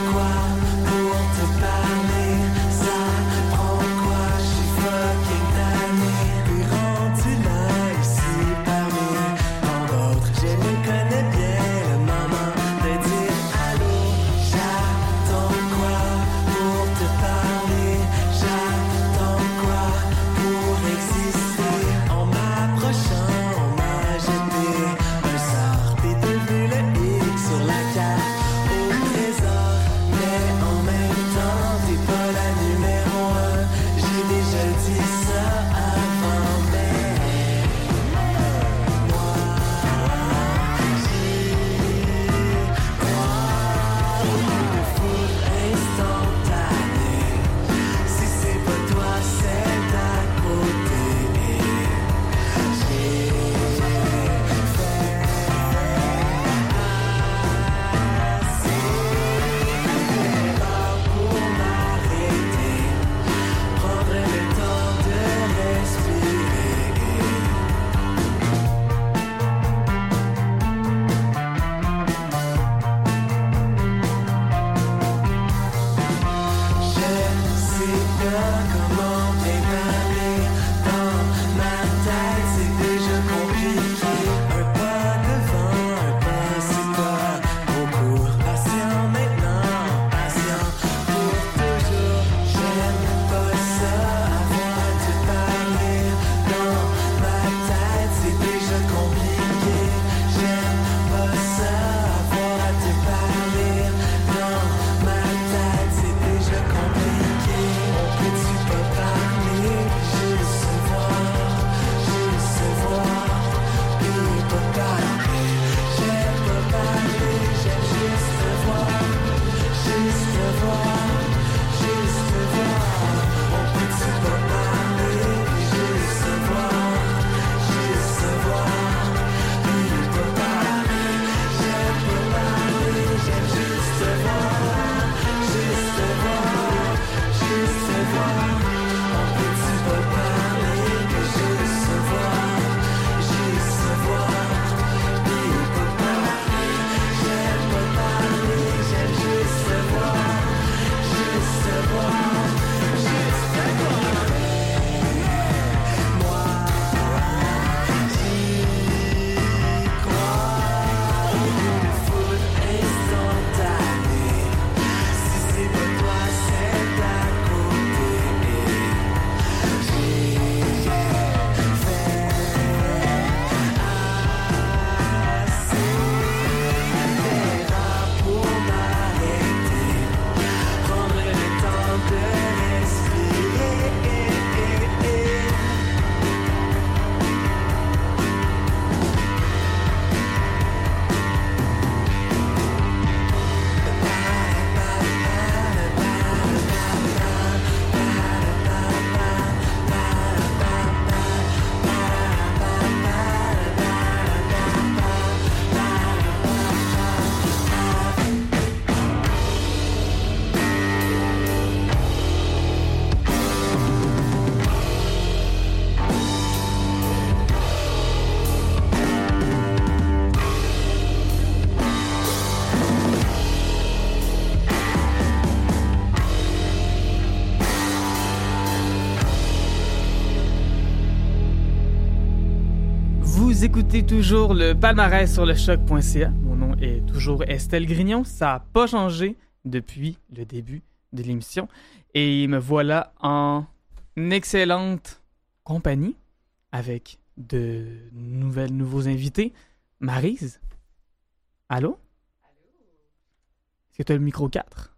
Vous écoutez toujours le palmarès sur le choc.ca. Mon nom est toujours Estelle Grignon. Ça n'a pas changé depuis le début de l'émission. Et me voilà en excellente compagnie avec de nouveaux invités. Maryse. Allô? Est-ce que tu as le micro 4?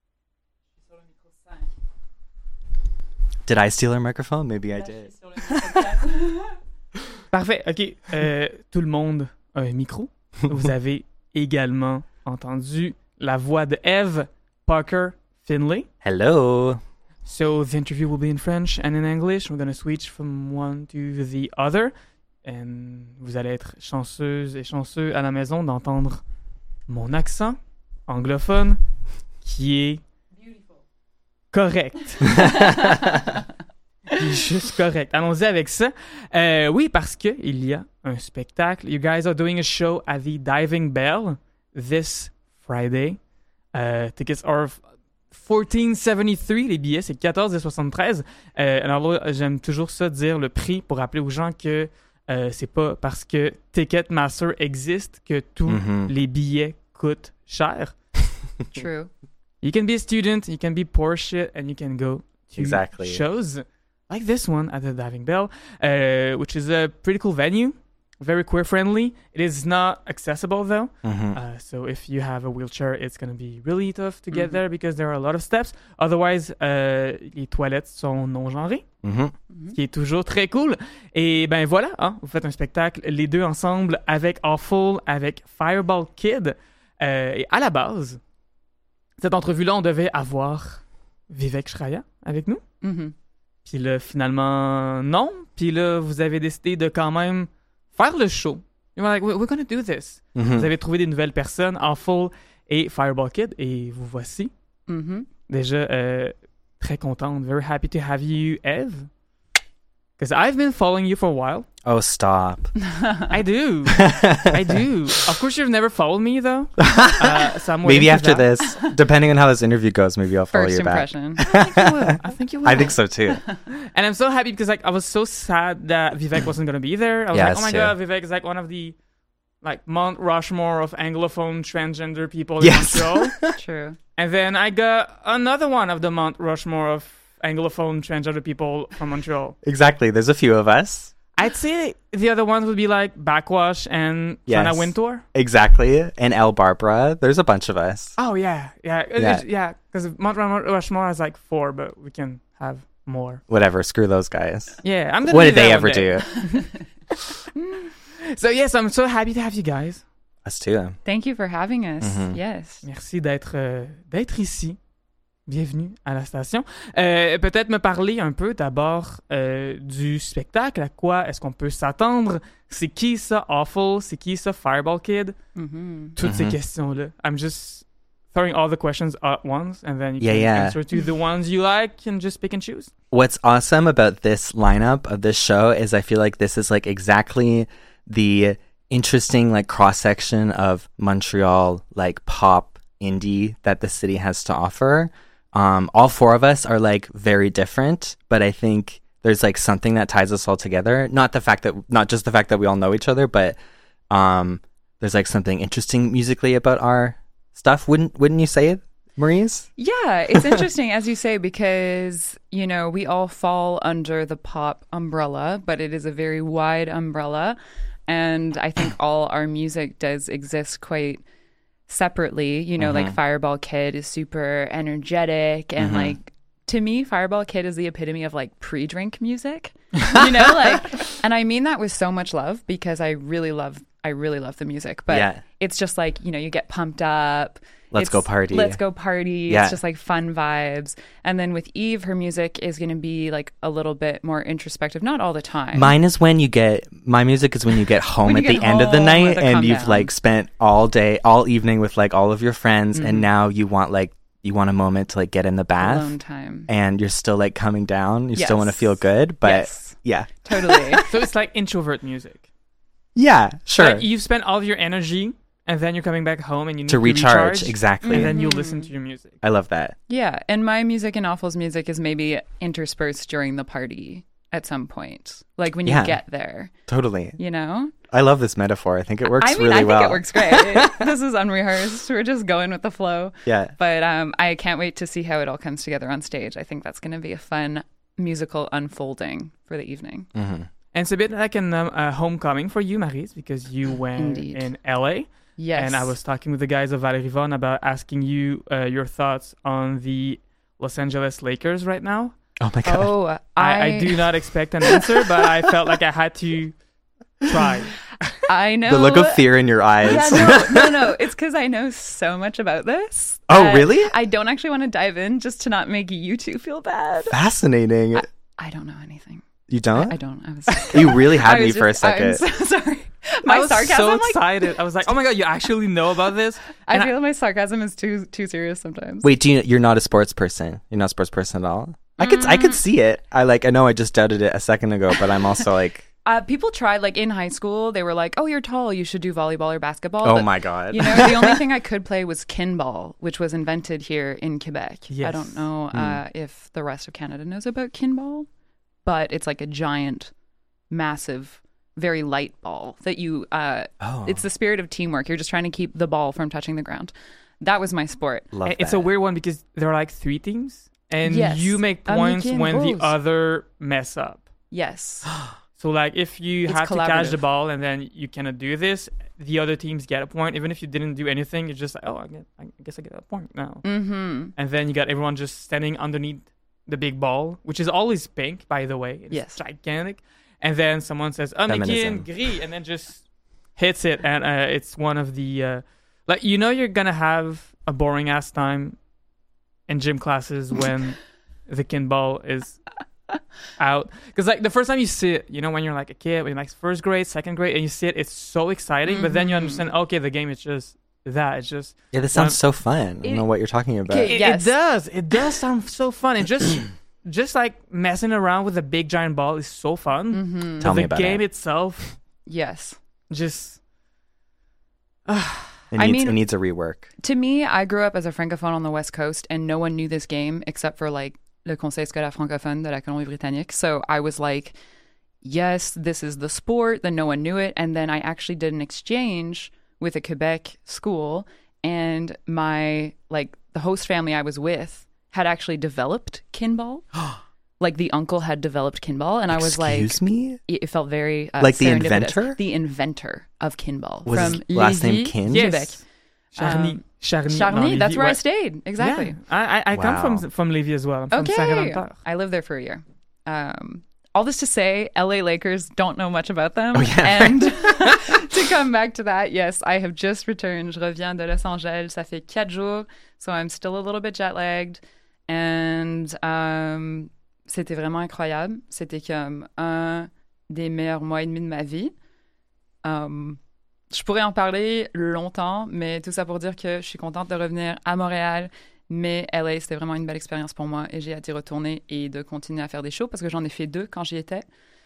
Did I steal her microphone? Maybe I did.
Parfait, ok. Tout le monde a un micro. Vous avez également entendu la voix de Eve Parker Finlay.
Hello.
So the interview will be in French and in English. We're going to switch from one to the other. And vous allez être chanceuses et chanceux à la maison d'entendre mon accent anglophone qui est correct. Juste correct. Allons-y avec ça. Oui, parce que il y a un spectacle. You guys are doing a show at the Diving Bell this Friday. Tickets are $14.73. Les billets, c'est $14.73. Alors là, j'aime toujours ça dire le prix pour rappeler aux gens que c'est pas parce que Ticketmaster existe que tous les billets coûtent cher.
True.
You can be a student, you can be poor shit, and you can go to
Exactly.
shows like this one at the Diving Bell, which is a pretty cool venue, very queer friendly. It is not accessible though, so if you have a wheelchair, it's going to be really tough to get there because there are a lot of steps. Otherwise, les toilettes sont non genrées, ce qui est toujours très cool. Et ben voilà, hein, vous faites un spectacle, les deux ensemble, avec Awful, avec Fireball Kid. Et à la base, cette entrevue-là, on devait avoir Vivek Shraya avec nous. Puis là, finalement, non. Puis là, vous avez décidé de quand même faire le show. You were like, we're gonna do this. Vous avez trouvé des nouvelles personnes, Awful et Fireball Kid, et vous voici. Déjà, très contente. Very happy to have you, Eve. Because I've been following you for a while.
Oh, stop.
I do. I do. Of course, you've never followed me, though. So I'm
Maybe
waiting for
after
that.
this, depending on how this interview goes, maybe I'll follow
First
you back.
impression.
I think you will. I think you will.
I think so too.
And I'm so happy because like I was so sad that Vivek wasn't going to be there. I was like,
Yes,
oh my
yeah.
god, Vivek is like one of the like Mount Rushmore of Anglophone transgender people
Yes.
in Montreal.
True.
And then I got another one of the Mount Rushmore of Anglophone transgender people from Montreal.
Exactly. There's a few of us.
I'd say the other ones would be like Backwash and
Yes.
Shana Wintour.
Exactly. And El Barbara. There's a bunch of us.
Oh yeah, yeah. Because Mount Rushmore has like 4, but we can have more.
Whatever. Screw those guys.
Yeah, I'm gonna.
What
be
did they
there
ever
one day.
do?
So yes, I'm so happy to have you guys.
Us too.
Thank you for having us. Yes.
Merci d'être ici. Bienvenue à la station. Peut-être me parler un peu d'abord du spectacle. À quoi est-ce qu'on peut s'attendre? C'est qui ça, Awful? C'est qui ça, Fireball Kid? Toutes ces questions-là. I'm just throwing all the questions at once, and then you
Yeah,
can
yeah.
answer to the ones you like and just pick and choose.
What's awesome about this lineup of this show is I feel like this is like exactly the interesting like cross section of Montreal like pop indie that the city has to offer. All four of us are like very different, but I think there's like something that ties us all together. Not just the fact that we all know each other, but there's like something interesting musically about our stuff. Wouldn't you say it, Maurice?
Yeah, it's interesting, as you say, because, you know, we all fall under the pop umbrella, but it is a very wide umbrella. And I think all our music does exist quite separately. You know, like Fireball Kid is super energetic. And like, to me, Fireball Kid is the epitome of like pre-drink music, you know, like, and I mean that with so much love because I really love the music, but it's just like, you know, you get pumped up.
Let's go party.
Yeah. It's just like fun vibes. And then with Eve, her music is going to be like a little bit more introspective, not all the time.
My music is when you get home
When
at
you
the
get
end of the
home
night
with a
and
calm
you've
down.
like spent all evening with like all of your friends and now you want a moment to like get in the bath
Alone time.
and you're still like coming down. You still
Yes.
want to feel good, but
Yes.
yeah.
Totally.
So it's like introvert music.
Yeah, sure.
Like you've spent all of your energy, and then you're coming back home and you need
to recharge, exactly.
and then you listen to your music.
I love that.
Yeah. And my music and Awful's music is maybe interspersed during the party at some point. Like when you
Yeah.
get there,
Totally.
you know?
I love this metaphor. I think it works
I mean,
really
I think
well.
it works great. This is unrehearsed. We're just going with the flow.
Yeah.
But I can't wait to see how it all comes together on stage. I think that's going to be a fun musical unfolding for the evening.
Mm-hmm.
And it's a bit like a homecoming for you, Maryse, because you were
Indeed.
in LA.
Yes.
And I was talking with the guys of Valérie Vaughan about asking you your thoughts on the Los Angeles Lakers right now.
Oh my god.
Oh,
I do not expect an answer, but I felt like I had to try.
I know.
The look of fear in your eyes.
Yeah, no. It's because I know so much about this.
Oh,
that
really?
I don't actually want to dive in just to not make you two feel bad.
Fascinating.
I don't know anything.
You don't?
I don't.
You really had
I
me
was
for a
just- I'm
second.
so sorry.
I
My
was
sarcasm,
so
like,
excited. I was like, oh my God, you actually know about this?
I
And
feel like my sarcasm is too serious sometimes.
Wait, you're not a sports person? You're not a sports person at all? I could see it. I know I just doubted it a second ago, but I'm also like,
People tried, like in high school, they were like, "Oh, you're tall. You should do volleyball or basketball."
oh
But,
my god.
You know, the only thing I could play was kinball, which was invented here in Quebec. I
Yes.
don't know if the rest of Canada knows about kinball, but it's like a giant, massive, very light ball that you. It's the spirit of teamwork. You're just trying to keep the ball from touching the ground. That was my sport.
Love
It's
that.
a weird one because there are like 3 teams, and
Yes.
you make
I'm
points
making
when the
rules.
other mess up.
Yes.
So like if you
It's
have to catch
collaborative.
the ball and then you cannot do this, the other teams get a point. Even if you didn't do anything, it's just like, oh, I guess I get a point now.
Mm-hmm.
And then you got everyone just standing underneath the big ball, which is always pink, by the way. It's
Yes.
gigantic. And then someone says,
Feminism.
gris, and then just hits it. And it's one of the, like, you know, you're going to have a boring ass time in gym classes when the kinball is out. Because, like, the first time you see it, you know, when you're like a kid, when you're like first grade, second grade, and you see it, it's so exciting. But then you understand, okay, the game is just that. It's just.
Yeah, this sounds so fun. I don't know what you're talking about.
Okay. Yes.
It does sound so fun. And just like messing around with a big giant ball is so fun.
Mm-hmm.
Tell me
The
about
game
it.
itself
Yes.
just
It
I
needs,
mean-
it needs a rework.
To me, I grew up as a francophone on the West Coast, and no one knew this game except for like le Conseil scolaire francophone de la Colombie-Britannique. So I was like, yes, this is the sport. Then no one knew it. And then I actually did an exchange with a Quebec school, and the host family I was with had actually developed kinball. Like the uncle had developed kinball, and I was like,
Excuse me?
it felt very
Like the
serendipitous.
inventor?
The inventor of kinball
Was
from
his last name
Lévis,
Kin?
Quebec.
Charny. Charny.
Charny, that's where I
ouais.
stayed. Exactly.
Yeah. I come
Wow.
from Lévis as well. I'm from
Okay.
Saint-Rédempteur.
I lived there for a year. All this to say, LA Lakers don't know much about them.
Oh, yeah.
And to come back to that, yes, I have just returned. Je reviens de Los Angeles. Ça fait 4 jours. So I'm still a little bit jet lagged. And c'était vraiment incroyable. C'était comme un des meilleurs mois et demi de ma vie. je pourrais en parler longtemps, mais tout ça pour dire que je suis contente de revenir à Montréal. Mais LA, c'était vraiment une belle expérience pour moi et j'ai hâte d'y retourner et de continuer à faire des shows parce que j'en ai fait 2 quand j'y étais.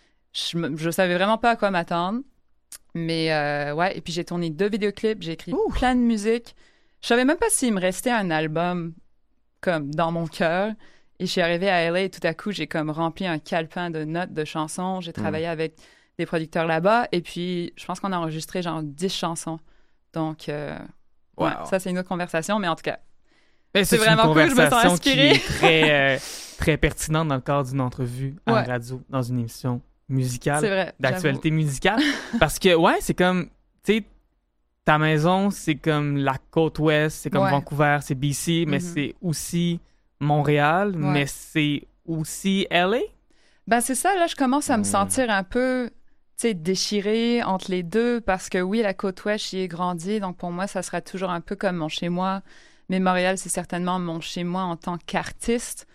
Je savais vraiment pas à quoi m'attendre. Mais ouais, et puis j'ai tourné 2 vidéoclips, j'ai écrit plein de musique. Je savais même pas s'il me restait un album comme dans mon cœur. Et je suis arrivée à LA et tout à coup, j'ai comme rempli un calepin de notes de chansons. J'ai travaillé avec des producteurs là-bas et puis je pense qu'on a enregistré genre 10 chansons. Donc, ouais, ça c'est une autre conversation, mais en tout cas, c'est vraiment cool, je me sens inspirée.
Qui est très, très pertinente dans le cadre d'une entrevue à la radio, dans une émission musicale,
c'est vrai,
d'actualité musicale. Parce que, ouais, c'est comme, tu sais, ta maison, c'est comme la côte ouest, c'est comme Vancouver, c'est BC, mais c'est aussi Montréal, mais c'est aussi LA.
Ben, c'est ça, là, je commence à me sentir un peu, tu sais, déchirée entre les deux parce que oui, la côte ouest, j'y ai grandi, donc pour moi, ça sera toujours un peu comme mon chez-moi. Mais Montréal, c'est certainement mon chez-moi en tant qu'artiste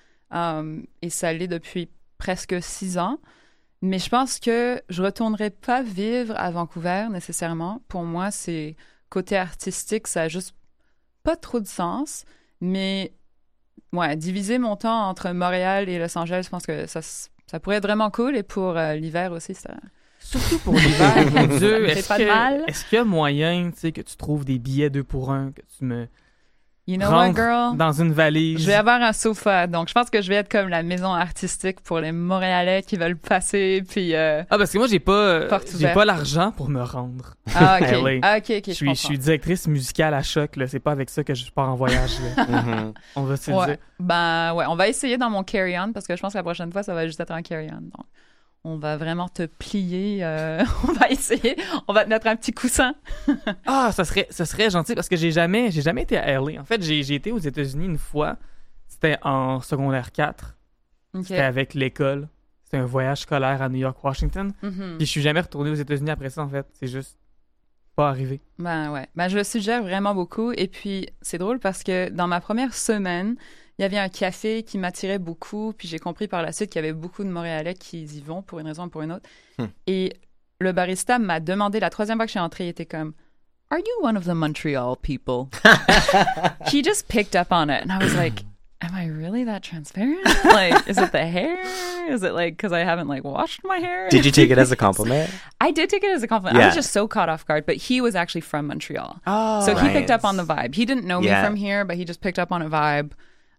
et ça l'est depuis presque 6 ans. Mais je pense que je retournerai pas vivre à Vancouver nécessairement. Pour moi, c'est côté artistique, ça a juste pas trop de sens. Mais ouais, diviser mon temps entre Montréal et Los Angeles, je pense que ça pourrait être vraiment cool. Et pour l'hiver aussi, ça...
Surtout pour l'hiver, mon Dieu.
Est-ce
qu'il y a moyen, tu sais, que tu trouves des billets 2 pour 1, que tu me...
You know what, girl?
Dans une valise.
Je vais avoir un sofa, donc je pense que je vais être comme la maison artistique pour les Montréalais qui veulent passer, puis...
parce que moi, j'ai pas l'argent pour me rendre
à
LA.
OK,
je suis directrice musicale à Choc, là. C'est pas avec ça que je pars en voyage, là. On va se le dire.
Ben, ouais, on va essayer dans mon carry-on, parce que je pense que la prochaine fois, ça va juste être un carry-on, donc... On va vraiment te plier. On va essayer. On va te mettre un petit coussin.
Ça serait gentil parce que j'ai jamais été à LA. En fait, j'ai été aux États-Unis une fois. C'était en secondaire 4. Okay. C'était avec l'école. C'était un voyage scolaire à New York, Washington. Puis je suis jamais retourné aux États-Unis après ça, en fait. C'est juste pas arrivé.
Ben ouais. Ben je le suggère vraiment beaucoup. Et puis, c'est drôle parce que dans ma première semaine, il y avait un café qui m'attirait beaucoup, puis j'ai compris par la suite qu'il y avait beaucoup de Montréalais qui y vont pour une raison ou pour une autre. Et le barista m'a demandé, la 3e fois que je suis entrée, il était comme « Are you one of the Montreal people? » He just picked up on it, and I was like, am I really that transparent? Like, is it the hair? Is it like, because I haven't like washed my hair?
Did you take it as a compliment?
I did take it as a compliment. I was just so caught off guard, but he was actually from Montreal.
Oh,
so he picked up on the vibe. He didn't know me from here, but he just picked up on a vibe.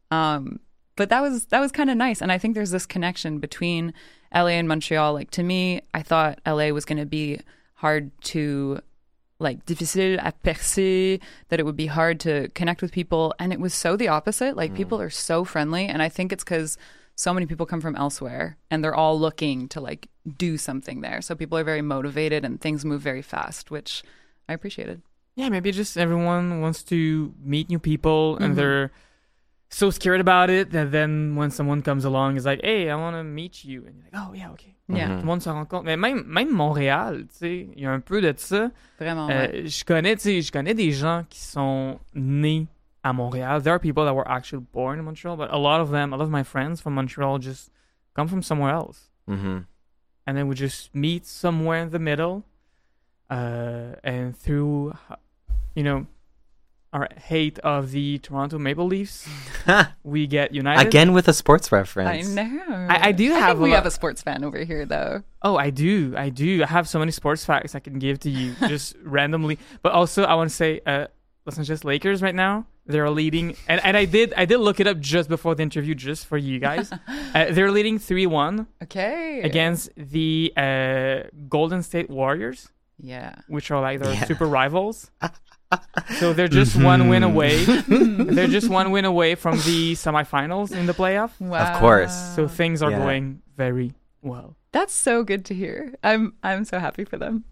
But that was kind of nice. And I think there's this connection between LA and Montreal. Like, to me, I thought LA was going to be hard to, like, difficile à percer, that it would be hard to connect with people. And it was so the opposite. Like, people are so friendly. And I think it's because so many people come from elsewhere and they're all looking to, like, do something there. So people are very motivated and things move very fast, which I appreciated.
Yeah, maybe just everyone wants to meet new people and they're so scared about it that then when someone comes along is like, hey, I want to meet you, and you're like, oh yeah, okay.
Yeah.
Tout le monde se rend compte. Mais même Montréal, tu sais, il y a un peu de ça.
Vraiment.
Je connais des gens qui sont nés à Montréal. There are people that were actually born in Montreal, but a lot of my friends from Montreal just come from somewhere else. And then we just meet somewhere in the middle, and through, you know, our hate of the Toronto Maple Leafs, we get united.
Again with a sports reference.
I know.
I do have
think we have a sports fan over here, though.
Oh, I do. I have so many sports facts I can give to you just randomly. But also, I want to say, Los Angeles Lakers right now, they're leading, and I did look it up just before the interview, just for you guys. They're leading 3-1.
Okay.
Against the Golden State Warriors.
Yeah.
Which are like their super rivals. So they're just one win away. They're just one win away from the semifinals in the playoff.
Wow.
Of course.
So things are going very well.
That's so good to hear. I'm so happy for them.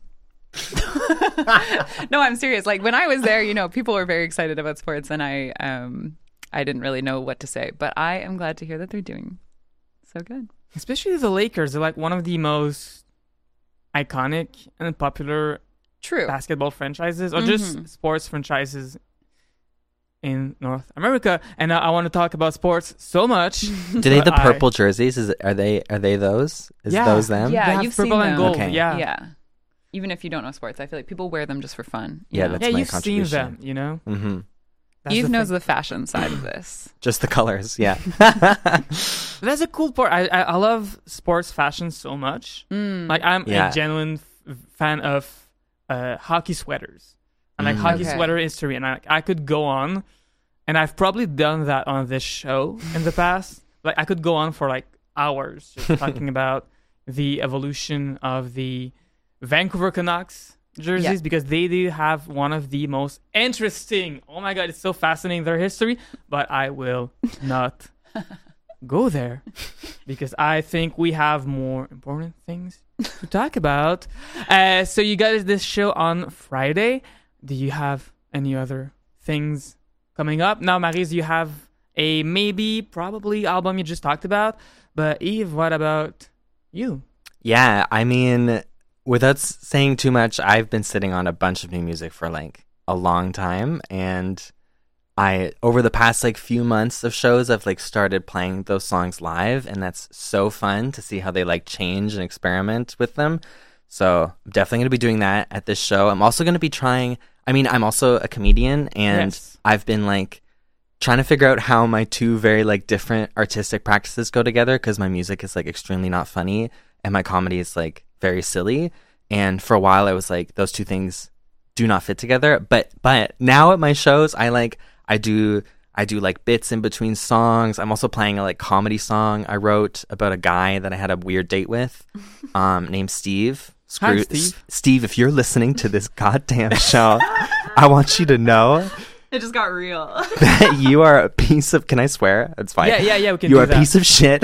No, I'm serious. Like, when I was there, you know, people were very excited about sports, and I didn't really know what to say. But I am glad to hear that they're doing so good.
Especially the Lakers. They're like one of the most iconic and popular basketball franchises, or just sports franchises in North America. And I want to talk about sports so much.
Do they have the purple jerseys? Are they those? Those them?
Yeah,
you've purple
seen
and gold.
Okay.
Yeah.
Yeah. Even if you don't know sports, I feel like people wear them just for fun. you
Yeah,
know?
that's my
you've seen
contribution.
them, you know?
Mm-hmm.
That's
Eve
the
knows
thing.
the fashion side of this.
Just the colors, yeah.
That's a cool part. I love sports fashion so much. Like I'm
Yeah.
a genuine fan of hockey sweaters and like hockey
Okay.
sweater history, and I could go on, and I've probably done that on this show in the past. Like I could go on for like hours just talking about the evolution of the Vancouver Canucks jerseys
Yeah.
because they do have one of the most interesting. Oh my god, it's so fascinating their history, but I will not go there because I think we have more important things to talk about. So you guys, this show on Friday. Do you have any other things coming up? Now, Maryse, you have a maybe, probably album you just talked about. But Eve, what about you?
Yeah, I mean, without saying too much, I've been sitting on a bunch of new music for like a long time, and I over the past like few months of shows, I've like started playing those songs live, and that's so fun to see how they like change and experiment with them. So I'm definitely going to be doing that at this show. I'm also going to be trying. I mean, I'm also a comedian, and
Yes.
I've been like trying to figure out how my two very like different artistic practices go together, because my music is like extremely not funny and my comedy is like very silly. And for a while I was like, those two things do not fit together. But now at my shows, I do like bits in between songs. I'm also playing a like comedy song I wrote about a guy that I had a weird date with, named Steve.
Hi, Steve.
Steve, if you're listening to this goddamn show, I want you to know
It just got real.
that you are a piece of. Can I swear? It's fine.
Yeah, we can
You
do
are a
that.
piece of shit.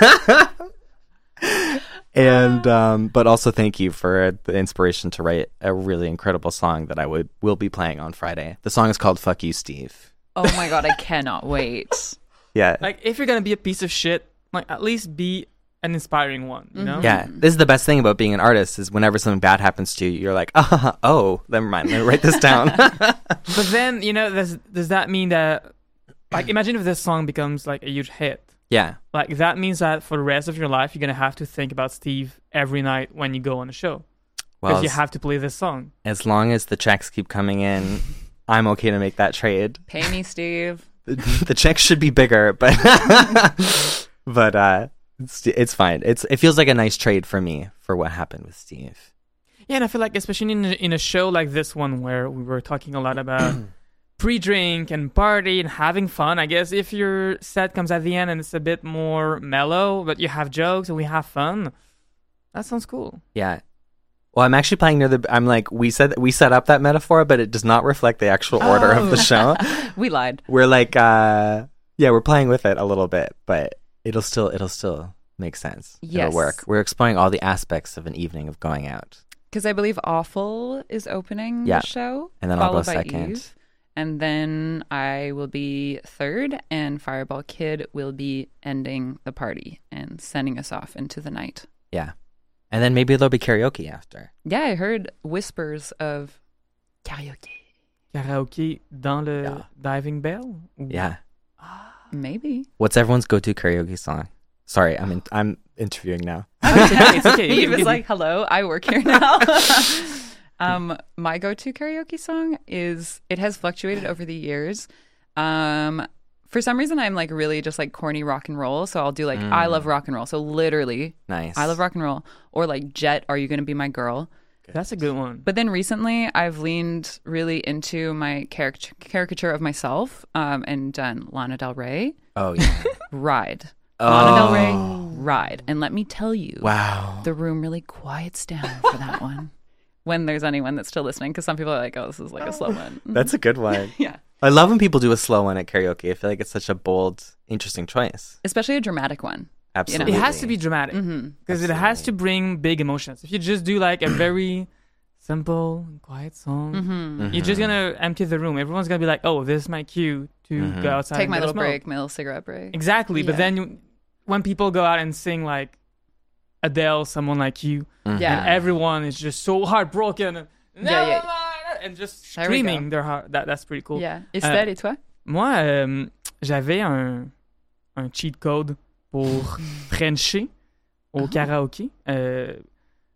And but also thank you for the inspiration to write a really incredible song that I will be playing on Friday. The song is called "Fuck You, Steve."
Oh my god, I cannot wait.
Yeah,
Like, if you're going to be a piece of shit, like, at least be an inspiring one, you know?
yeah. This is the best thing about being an artist is whenever something bad happens to you, you're like, oh, never mind. Let me write this down.
But then, you know, does that mean that, like, imagine if this song becomes, like, a huge hit.
Yeah,
Like, that means that for the rest of your life, you're going to have to think about Steve every night when you go on a show. Because
well,
you have to play this song.
as long as the checks keep coming in, I'm okay to make that trade.
Pay me, Steve.
The checks should be bigger, but it's fine. It feels like a nice trade for me for what happened with Steve.
Yeah, and I feel like, especially in a show like this one where we were talking a lot about pre-drink and party and having fun, I guess if your set comes at the end and it's a bit more mellow, but you have jokes and we have fun, that sounds cool.
Yeah. Well, I'm actually playing near the. I'm like we set up that metaphor, but it does not reflect the actual order of the show.
We lied.
We're like, we're playing with it a little bit, but it'll still make sense.
Yes.
It'll work. We're exploring all the aspects of an evening of going out,
Because I believe Awful is opening
Yeah.
the show.
and then I'll go
followed by
second.
Eve. And then I will be third, and Fireball Kid will be ending the party and sending us off into the night.
Yeah, and then maybe there'll be karaoke after.
Yeah, I heard whispers of karaoke.
Karaoke dans le
Yeah.
Diving Bell? Ou-
Yeah.
Maybe.
What's everyone's go-to karaoke song? Sorry, I'm interviewing now.
It's okay.
He was like, hello, I work here now. My go-to karaoke song it has fluctuated over the years. For some reason, I'm like really just like corny rock and roll. So I'll do like, I love rock and roll. So literally,
Nice.
I love rock and roll. Or like Jet, Are You Gonna Be My Girl?
That's a good one.
But then recently, I've leaned really into my caricature of myself and done Lana Del Rey,
Oh yeah.
Ride.
Oh.
Lana Del Rey, Ride. And let me tell you,
Wow.
the room really quiets down for that one. When there's anyone that's still listening, because some people are like, oh, this is like a slow one.
That's a good one.
Yeah.
I love when people do a slow one at karaoke. I feel like it's such a bold, interesting choice.
Especially a dramatic one.
Absolutely.
It has to be dramatic because it has to bring big emotions. If you just do like a very simple and quiet song, you're just gonna empty the room. Everyone's gonna be like, "Oh, this is my cue to go outside,
Take
and
my
get a
little
smoke."
break, my little cigarette break.
Exactly, but
Yeah.
then when people go out and sing like Adele, Someone Like You,
Yeah.
and everyone is just so heartbroken and
Yeah.
and just
There we go.
screaming their heart. That's pretty cool.
Yeah. Estelle, et toi?
Moi, j'avais un cheat code pour Frencher au karaoké.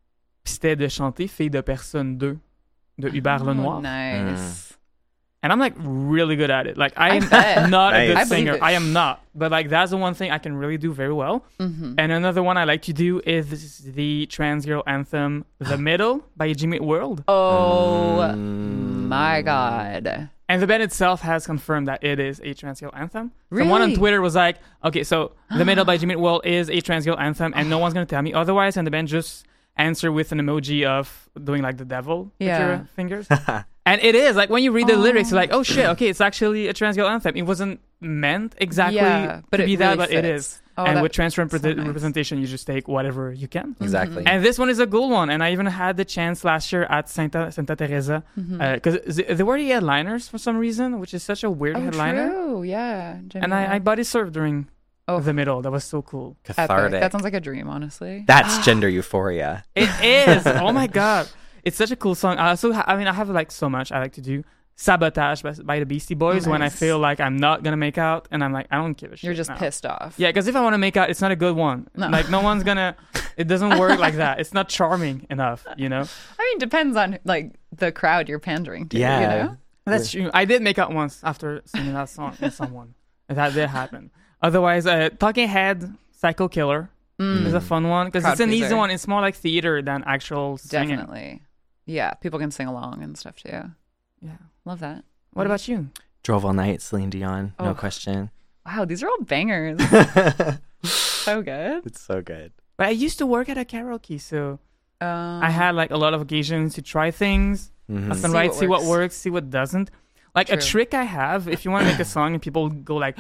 Puis c'était de chanter Fille de personne 2 de Hubert Lenoir.
Nice.
And I'm like really good at it. Like I
bet.
am not a
Nice.
good
I believe
singer.
it.
I am not. But like that's the one thing I can really do very well.
Mm-hmm.
And another one I like to do is the trans girl anthem, "The Middle" by Jimmy Eat World.
Oh my God.
And the band itself has confirmed that it is a trans girl anthem. Someone on
Really?
Twitter was like, "Okay, so "The Middle" by Jimmy Eat World is a trans girl anthem, and no one's gonna tell me otherwise." And the band just answer with an emoji of doing like the devil with
Yeah.
your fingers. And it is like when you read the lyrics, you're like, "Oh shit, okay, it's actually a trans girl anthem." It wasn't meant exactly
Yeah, but
to
it
be that,
really
but it
fits.
is.
Oh,
And
that-
with trans
so nice.
representation, you just take whatever you can.
Exactly.
And this one is a cool one. And I even had the chance last year at Santa Teresa because they were the headliners for some reason, which is such a weird
Oh,
headliner.
true. Yeah.
And I body surfed during
Oh.
the middle. That was so cool.
Epic.
Cathartic.
That sounds like a dream, honestly.
That's gender euphoria.
It is. Oh my god, it's such a cool song. I also, I have like so much I like to do. Sabotage by the Beastie Boys when I
Nice.
feel like I'm not gonna make out, and I'm like, I don't give a shit.
You're just
now.
pissed off.
Yeah, because if I want to make out, it's not a good one.
No.
Like no one's gonna. It doesn't work like that. It's not charming enough, you know.
I mean, depends on like the crowd you're pandering to.
Yeah.
You know?
That's true. I did make out once after singing that song with someone. That did happen. Otherwise, Talking Head, Psycho Killer is a fun one because
Crowd
it's an easy
pleaser.
one. It's more like theater than actual singing.
Definitely. Yeah. People can sing along and stuff too.
Yeah.
Love that.
What about you?
Drove All Night, Celine Dion, no
Oh.
question.
Wow. These are all bangers. So good.
It's so good.
But I used to work at a karaoke, so
I
I had like a lot of occasions to try things.
Mhm.
Left and
See
right,
what
see what
works.
works, see what doesn't. Like a
True.
trick I have, if you want to make a song and people go like,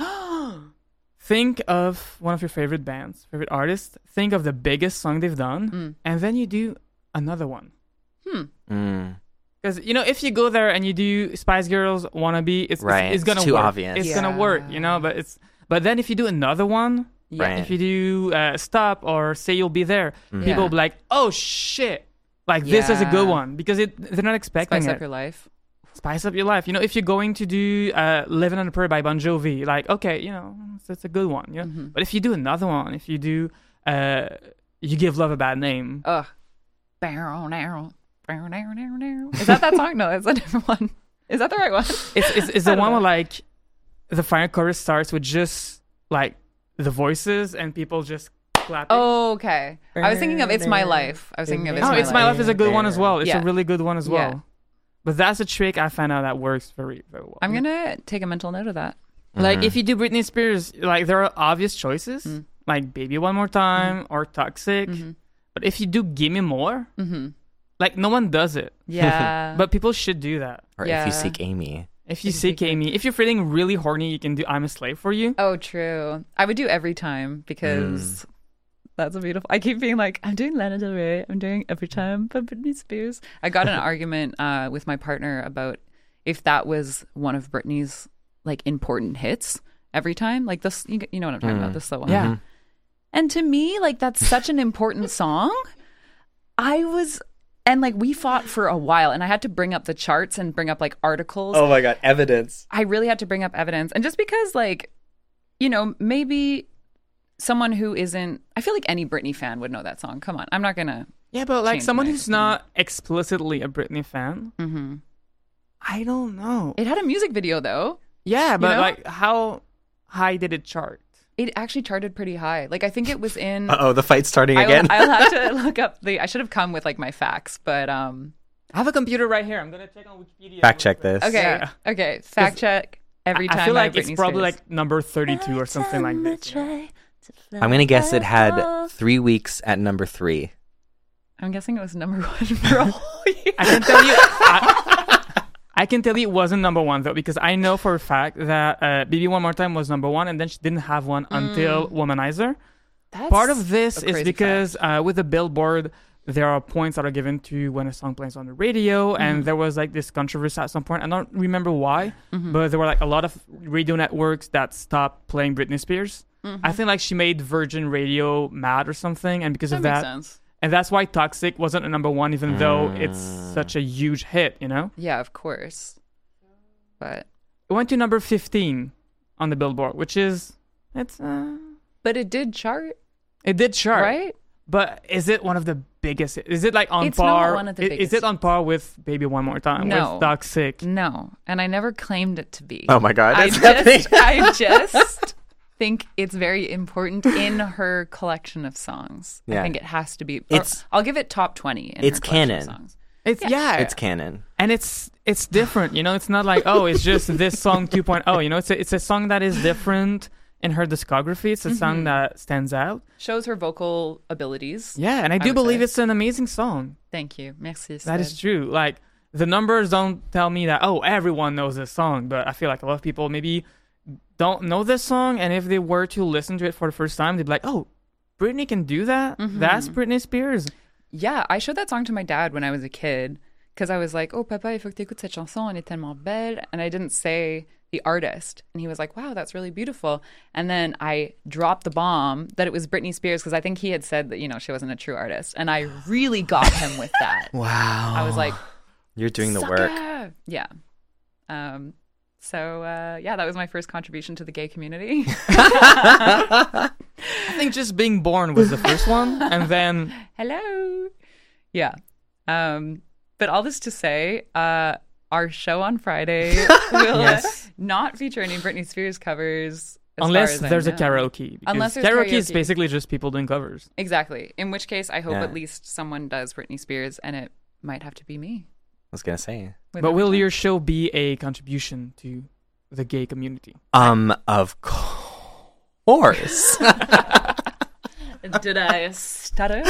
think of one of your favorite bands, favorite artists, think of the biggest song they've done, and then you do another one.
Mm.
Because, you know, if you go there and you do Spice Girls, Wannabe, it's
Right,
it's gonna
it's too
work.
obvious.
It's gonna work, you know, but then if you do another one,
Yeah.
Right.
if you do Stop or Say You'll Be There,
Mm.
people
Yeah.
will be like, oh shit, like this is a good
Yeah.
one because they're not expecting
Spice
it.
up your life.
Spice up your life. You know, if you're going to do Living on a Prayer by Bon Jovi, like, okay, you know, it's a good one. You know?
Mm-hmm.
But if you do another one, if you do You Give Love a Bad Name,
Ugh. Is that song? No, it's a different one. Is that the right one?
it's the one where, like, the final chorus starts with just, like, the voices and people just clapping.
Oh, okay. I was thinking of It's My Life. I was thinking of It's
Oh,
My
It's My Life is a good one as well. It's
Yeah.
a really good one as
Yeah.
well. But that's a trick I found out that works very, very well.
I'm going to take a mental note of that.
Like, if you do Britney Spears, like, there are obvious choices, like Baby One More Time or Toxic. But if you do Gimme More, like, no one does it.
Yeah.
But people should do that.
Or
Yeah.
If You Seek Amy.
If you seek Amy, if you're feeling really horny, you can do I'm a Slave for You.
Oh, true. I would do Every Time because that's a beautiful. I keep being like, I'm doing Lana Del Rey. I'm doing Every Time by Britney Spears. I got in an argument with my partner about if that was one of Britney's like important hits. Every Time, like this, you know what I'm talking about, the slow one.
Yeah.
And to me, like that's such an important song. And like we fought for a while, and I had to bring up the charts and bring up like articles.
Oh my God, evidence.
I really had to bring up evidence. And just because, like, you know, maybe someone who isn't, I feel like any Britney fan would know that song. Come on. I'm not going to.
Yeah, but like
Change
someone
my
who's not explicitly a Britney fan, I don't know.
It had a music video, though.
Yeah, but
know?
like how high did it chart?
It actually charted pretty high. Like, I think it was in.
Uh-oh, the fight's starting again.
I'll have to look up I should have come with, like, my facts, but.
I have a computer right here. I'm going to check on Wikipedia.
Fact check this.
Okay.
Yeah.
Okay. Fact check every time.
I feel
by
like it's
Britney
probably
Spears.
like number 32 or something like this.
I'm going to guess it had 3 weeks at number 3.
I'm guessing it was number 1 for a whole year.
I can tell you. I can tell you it wasn't number 1 though, because I know for a fact that Baby One More Time was number 1, and then she didn't have one until Womanizer.
That's
Part of this
a
is
crazy
because with the Billboard, there are points that are given to when a song plays on the radio, and there was like this controversy at some point. I don't remember why, but there were like a lot of radio networks that stopped playing Britney Spears. I think like she made Virgin Radio mad or something, and because
That
of
makes
that,
sense.
and that's why Toxic wasn't a number 1, even though it's such a huge hit. You know,
Yeah, of course. But
it went to number 15 on the Billboard, which is it
but it did chart,
did chart,
right?
But is it one of the biggest? Is it like on
It's not
par?
one of the
Is
biggest.
it on par with Baby One More Time?
No.
With Toxic?
No, and I never claimed it to be.
Oh my God,
I
that's happening.
just think it's very important in her collection of songs.
Yeah.
I think it has to be.
It's-
I'll give it top 20 in
it's
her collection of
canon.
songs.
It's yeah.
It's canon.
And it's different, you know. It's not like, oh, it's just this song 2.0. You know, it's a song that is different in her discography. It's a song that stands out.
Shows her vocal abilities.
Yeah, and I do
would
believe
say.
it's an amazing song.
Thank you. Merci.
That is
Sid.
true. Like the numbers don't tell me that everyone knows this song, but I feel like a lot of people maybe don't know this song, and if they were to listen to it for the first time, they'd be like, "Oh, Britney can do that. That's Britney Spears."
Yeah, I showed that song to my dad when I was a kid because I was like, "Oh, papa, il faut que t'écoutes cette chanson, elle est tellement belle," and I didn't say the artist, and he was like, "Wow, that's really beautiful." And then I dropped the bomb that it was Britney Spears because I think he had said that she wasn't a true artist, and I really got him with that.
Wow.
I was like,
You're doing the work.
"Sucker!" Yeah. So that was my first contribution to the gay community.
I think just being born was the first one, and then
Hello. Yeah. But all this to say, our show on Friday will
Yes.
not feature any Britney Spears covers. as
unless
far as I
there's a
know.
karaoke, because
Unless there's
karaoke is
karaoke.
basically just people doing covers.
Exactly. In which case, I hope
Yeah.
at least someone does Britney Spears, and it might have to be me.
I was gonna say.
With
But will
overtime.
your show be a contribution to the gay community?
Of course.
Did I stutter?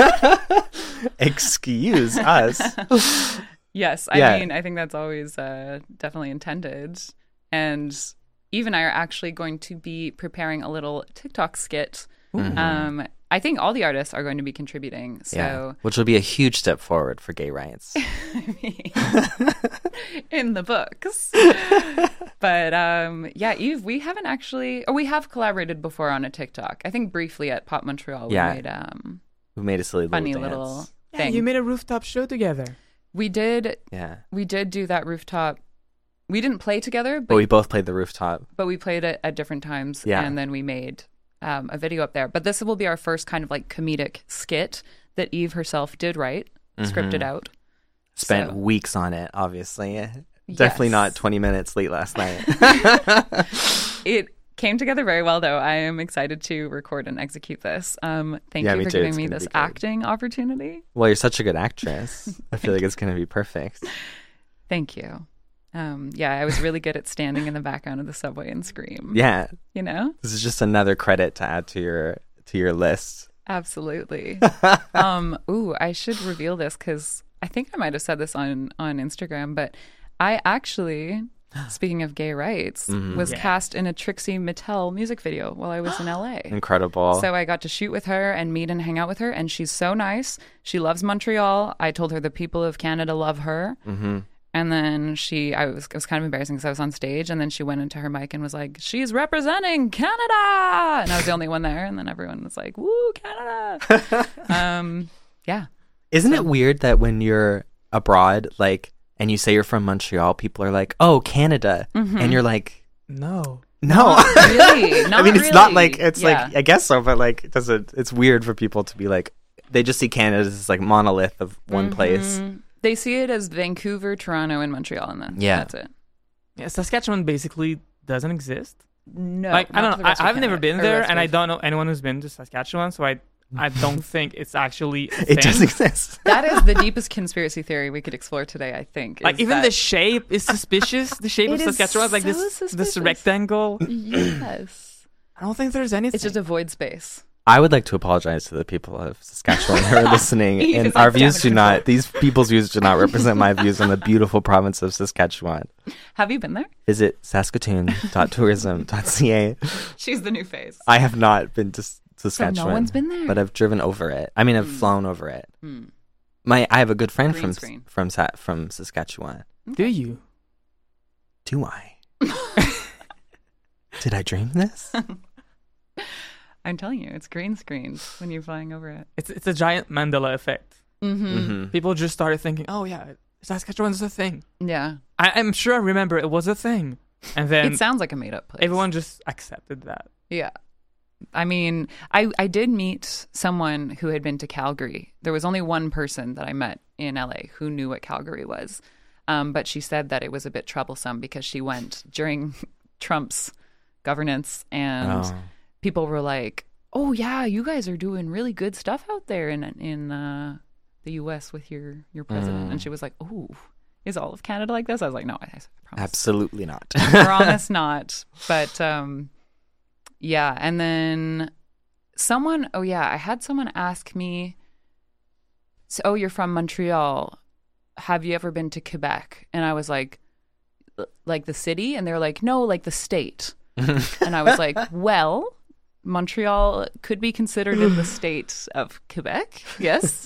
Excuse us.
Yes,
Yeah.
I mean, I think that's always definitely intended. And Eve and I are actually going to be preparing a little TikTok skit. I think all the artists are going to be contributing. So,
Yeah. Which will be a huge step forward for gay rights.
in the books. But Eve, we haven't actually, we have collaborated before on a TikTok. I think briefly at Pop Montreal. We
Yeah.
made
We made a silly
funny
little
little
dance.
Yeah,
thing.
you made a rooftop show together.
We did
Yeah.
do that rooftop. We didn't play together,
But
but
we both played the rooftop.
we played it at different times.
Yeah.
And then we made a video up there. But this will be our first kind of like comedic skit that Eve herself did write, scripted out.
Spent
So-
weeks on it, obviously. Definitely
Yes.
not 20 minutes late last night.
It came together very well, though. I am excited to record and execute this. Thank
Yeah,
you
me
for
too.
giving
It's
me
gonna
this
be good.
acting opportunity.
Well, you're such a good actress. I feel like it's going to be perfect.
Thank you. I was really good at standing in the background of the subway and scream.
Yeah.
You know?
This is just another credit to add to your list.
Absolutely. I should reveal this because I think I might have said this on Instagram, but I actually, speaking of gay rights, was cast in a Trixie Mattel music video while I was in LA.
Incredible.
So I got to shoot with her and meet and hang out with her, and she's so nice. She loves Montreal. I told her the people of Canada love her.
Mm-hmm.
And then it was kind of embarrassing because I was on stage, and then she went into her mic and was like, "She's representing Canada," and I was the only one there, and then everyone was like, "Woo, Canada!" Yeah.
Isn't it weird that when you're abroad, like, and you say you're from Montreal, people are like, "Oh, Canada," and you're like,
No.
"No."
Really?
I mean, it's not like it's
Yeah.
like I guess so, but like it doesn't. It's weird for people to be like they just see Canada as this like monolith of one place.
They see it as Vancouver, Toronto, and Montreal, and then
Yeah.
that's it.
Yeah, Saskatchewan basically doesn't exist.
No,
Like I
not
don't
for the
know.
rest of
I've never
Canada,
been
or the
there,
rest
and I
of-
don't know anyone who's been to Saskatchewan, so I don't think it's actually a
It
thing.
does exist.
That is the deepest conspiracy theory we could explore today, I think.
Like
is
even
that-
the shape is suspicious. The shape of
It is
Saskatchewan is like
so
this
suspicious.
rectangle.
Yes.
I don't think there's anything.
It's just a void space.
I would like to apologize to the people of Saskatchewan who are listening.
He
And
is
our
like
views do
damage
not; these people's views do not represent my views on the beautiful province of Saskatchewan.
Have you been there?
Visit saskatoon.tourism.ca.
She's the new face.
I have not been to Saskatchewan.
one's been there?
but I've driven over it. I mean, I've flown over it. I have a good friend
Green screen.
from Saskatchewan.
Do you?
Do I? Did I dream this?
I'm telling you, it's green screens when you're flying over it.
It's a giant Mandela effect.
Mm-hmm.
People just started thinking, oh yeah, Saskatchewan's a thing.
Yeah.
I'm sure I remember it was a thing, and then
It sounds like a made up place.
everyone just accepted that.
Yeah. I mean, I did meet someone who had been to Calgary. There was only one person that I met in LA who knew what Calgary was. But she said that it was a bit troublesome because she went during Trump's governance and people were like, oh, yeah, you guys are doing really good stuff out there in the U.S. with your president. And she was like, oh, is all of Canada like this? I was like, no, I promise.
Absolutely not.
I promise not. But yeah. And then I had someone ask me, so, you're from Montreal. Have you ever been to Quebec? And I was like the city? And they're like, no, like the state. And I was like, well, Montreal could be considered in the state of Quebec. Yes.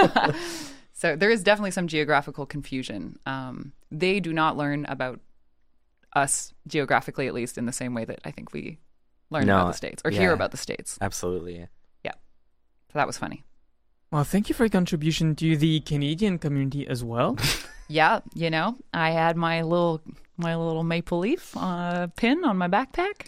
So there is definitely some geographical confusion. They do not learn about us geographically, at least in the same way that I think we learn about the states or hear about the states.
Absolutely.
Yeah. So that was funny.
Well, thank you for your contribution to the Canadian community as well.
Yeah, I had my little maple leaf pin on my backpack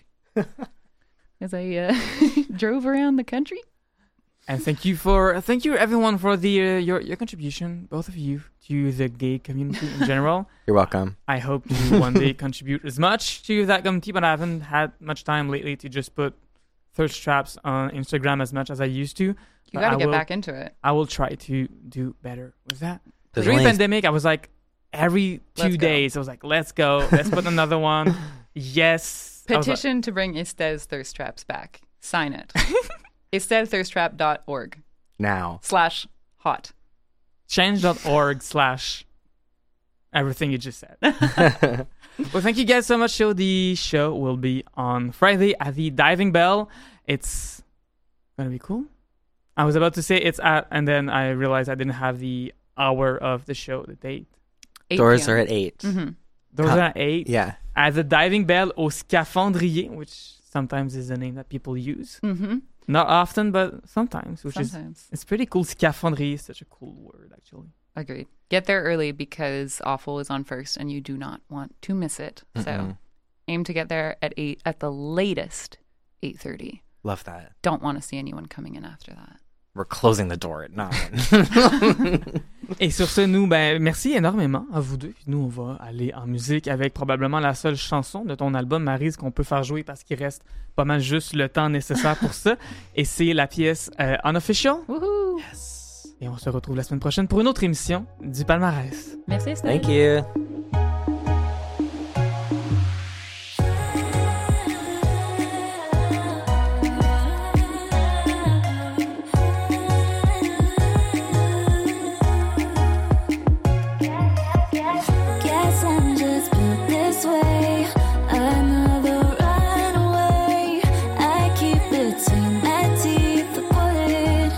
as I drove around the country.
And thank you everyone for the your contribution, both of you, to the gay community in general.
You're welcome.
I hope to one day contribute as much to that community, but I haven't had much time lately to just put thirst traps on Instagram as much as I used to.
You got to get back into it.
I will try to do better with that.
There's
During the
only-
pandemic, I was like, every 2 days, I was like, let's go. Let's put another one. Yes.
Petition to bring Estel's thirst traps back. Sign it. EstelThirstTrap.org
Now.
/hot.
Change.org/ everything you just said. Well, thank you guys so much. So the show will be on Friday at the Diving Bell. It's going to be cool. I was about to say it's at, and then I realized I didn't have the hour of the show, the date.
Doors
PM.
are at 8.
Mm-hmm.
Doors are at 8.
Yeah.
At the Diving Bell au Scaphandrier, which sometimes is the name that people use.
Mm-hmm.
Not often, but sometimes. It's pretty cool. Scaphandrier is such a cool word, actually.
Agreed. Get there early because Awful is on first and you do not want to miss it. So aim to get there at 8, at the latest 8:30.
Love that.
Don't want to see anyone coming in after that.
We're closing the door at 9.
Et sur ce, nous, merci énormément à vous deux. Nous, on va aller en musique avec probablement la seule chanson de ton album, Maryse, qu'on peut faire jouer parce qu'il reste pas mal juste le temps nécessaire pour ça. Et c'est la pièce Unofficial.
Woohoo!
Yes.
Et on se retrouve la semaine prochaine pour une autre émission du Palmarès.
Merci, Estelle.
Thank you.
Guess I'm just built this way. Another runaway. I keep between my teeth the bullet.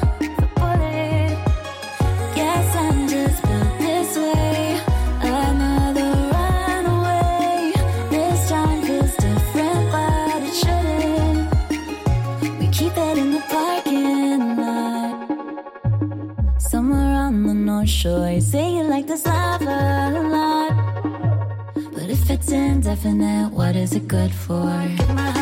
Guess I'm just built this way. Another runaway. This time feels different, but it shouldn't. We keep it in the parking lot. Somewhere on the North Shore, you say you like this lava a lot. But if it's indefinite, what is it good for? Get my